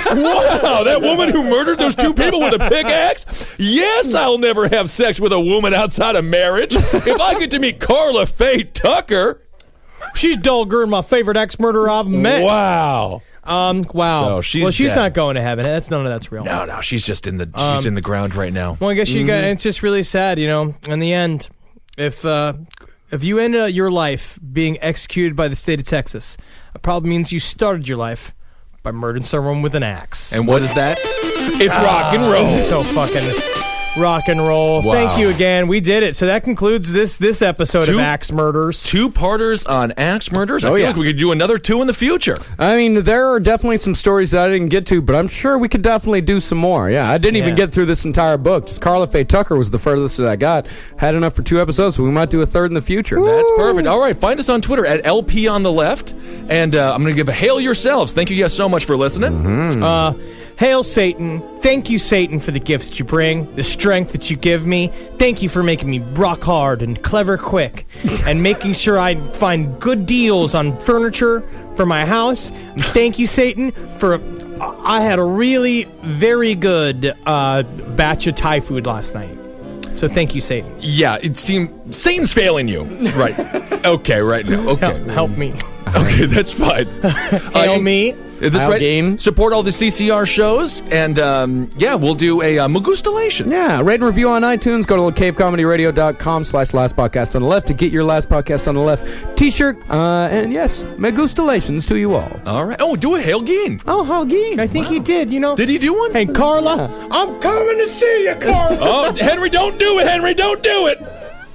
Wow, that woman who murdered those two people with a pickaxe? Yes, I'll never have sex with a woman outside of marriage. If I get to meet Carla Faye Tucker... She's Dulger, my favorite ex-murderer I've met. Wow. Um. Wow. So she's well, she's dead. not going to heaven. That's none of that's real. No, no, she's just in the she's Um, in the ground right now. Well, I guess you got. It's just really sad, you know. In the end, if uh, if you end uh, your life being executed by the state of Texas, it probably means you started your life by murdering someone with an axe. And what is that? It's rock and roll. So fucking rock and roll. Wow. Thank you again. We did it. So that concludes this this episode Two- of Axe Murders. Two parters on axe murders. I Oh, feel yeah. like we could do another two in the future. I mean, there are definitely some stories that I didn't get to, but I'm sure we could definitely do some more. Yeah, I didn't even Yeah. get through this entire book. Just Carla Faye Tucker was the furthest that I got. Had enough for two episodes, so we might do a third in the future. That's perfect. All right, find us on Twitter at L P on the left, and uh, I'm going to give a hail yourselves. Thank you guys so much for listening. Uh, hail Satan. Thank you, Satan, for the gifts that you bring, the strength that you give me. Thank you for making me rock hard and clever quick, and making sure I find good deals on furniture for my house. And thank you, Satan, for... I had a really very good uh, batch of Thai food last night. So thank you, Satan. Yeah, it seems Satan's failing you. Right. Okay, right now. Okay. Help, help me. Okay, that's fine. Hail Uh, me. Is this I'll right? gain. Support all the C C R shows, and um, yeah, we'll do a uh, Magustalations. Yeah, rate and review on iTunes. Go to cave comedy radio dot com slash last podcast on the left to get your last podcast on the left t-shirt. Uh, and yes, megustalations to you all. All right. Oh, do a Hail Geen. Oh, Halgeen. I think he did, you know. Did he do one? Hey, Carla, I'm coming to see you, Carla. Oh, Henry, don't do it, Henry, don't do it.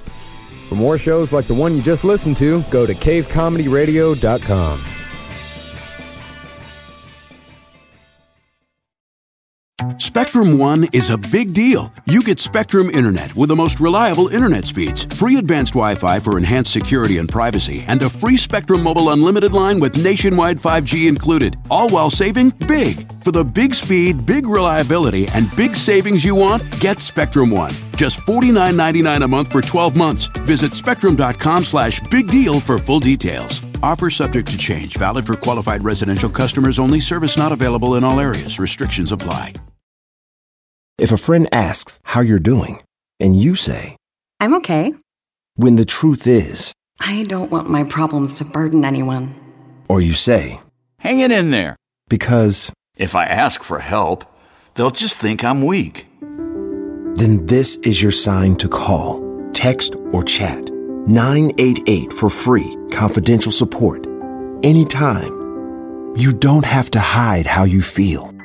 For more shows like the one you just listened to, go to cave comedy radio dot com. Spectrum One is a big deal. You get Spectrum Internet with the most reliable internet speeds, free advanced Wi-Fi for enhanced security and privacy, and a free Spectrum Mobile Unlimited line with nationwide five G included, all while saving big. For the big speed, big reliability, and big savings you want, get Spectrum One. Just forty-nine ninety-nine a month for twelve months. Visit spectrum.com slash big deal for full details. Offer subject to change. Valid for qualified residential customers only. Service not available in all areas. Restrictions apply. If a friend asks how you're doing, and you say, I'm okay. when the truth is, I don't want my problems to burden anyone. or you say, Hang it in there. because, If I ask for help, they'll just think I'm weak. then this is your sign to call, text, or chat nine eight eight for free, confidential support. anytime. You don't have to hide how you feel.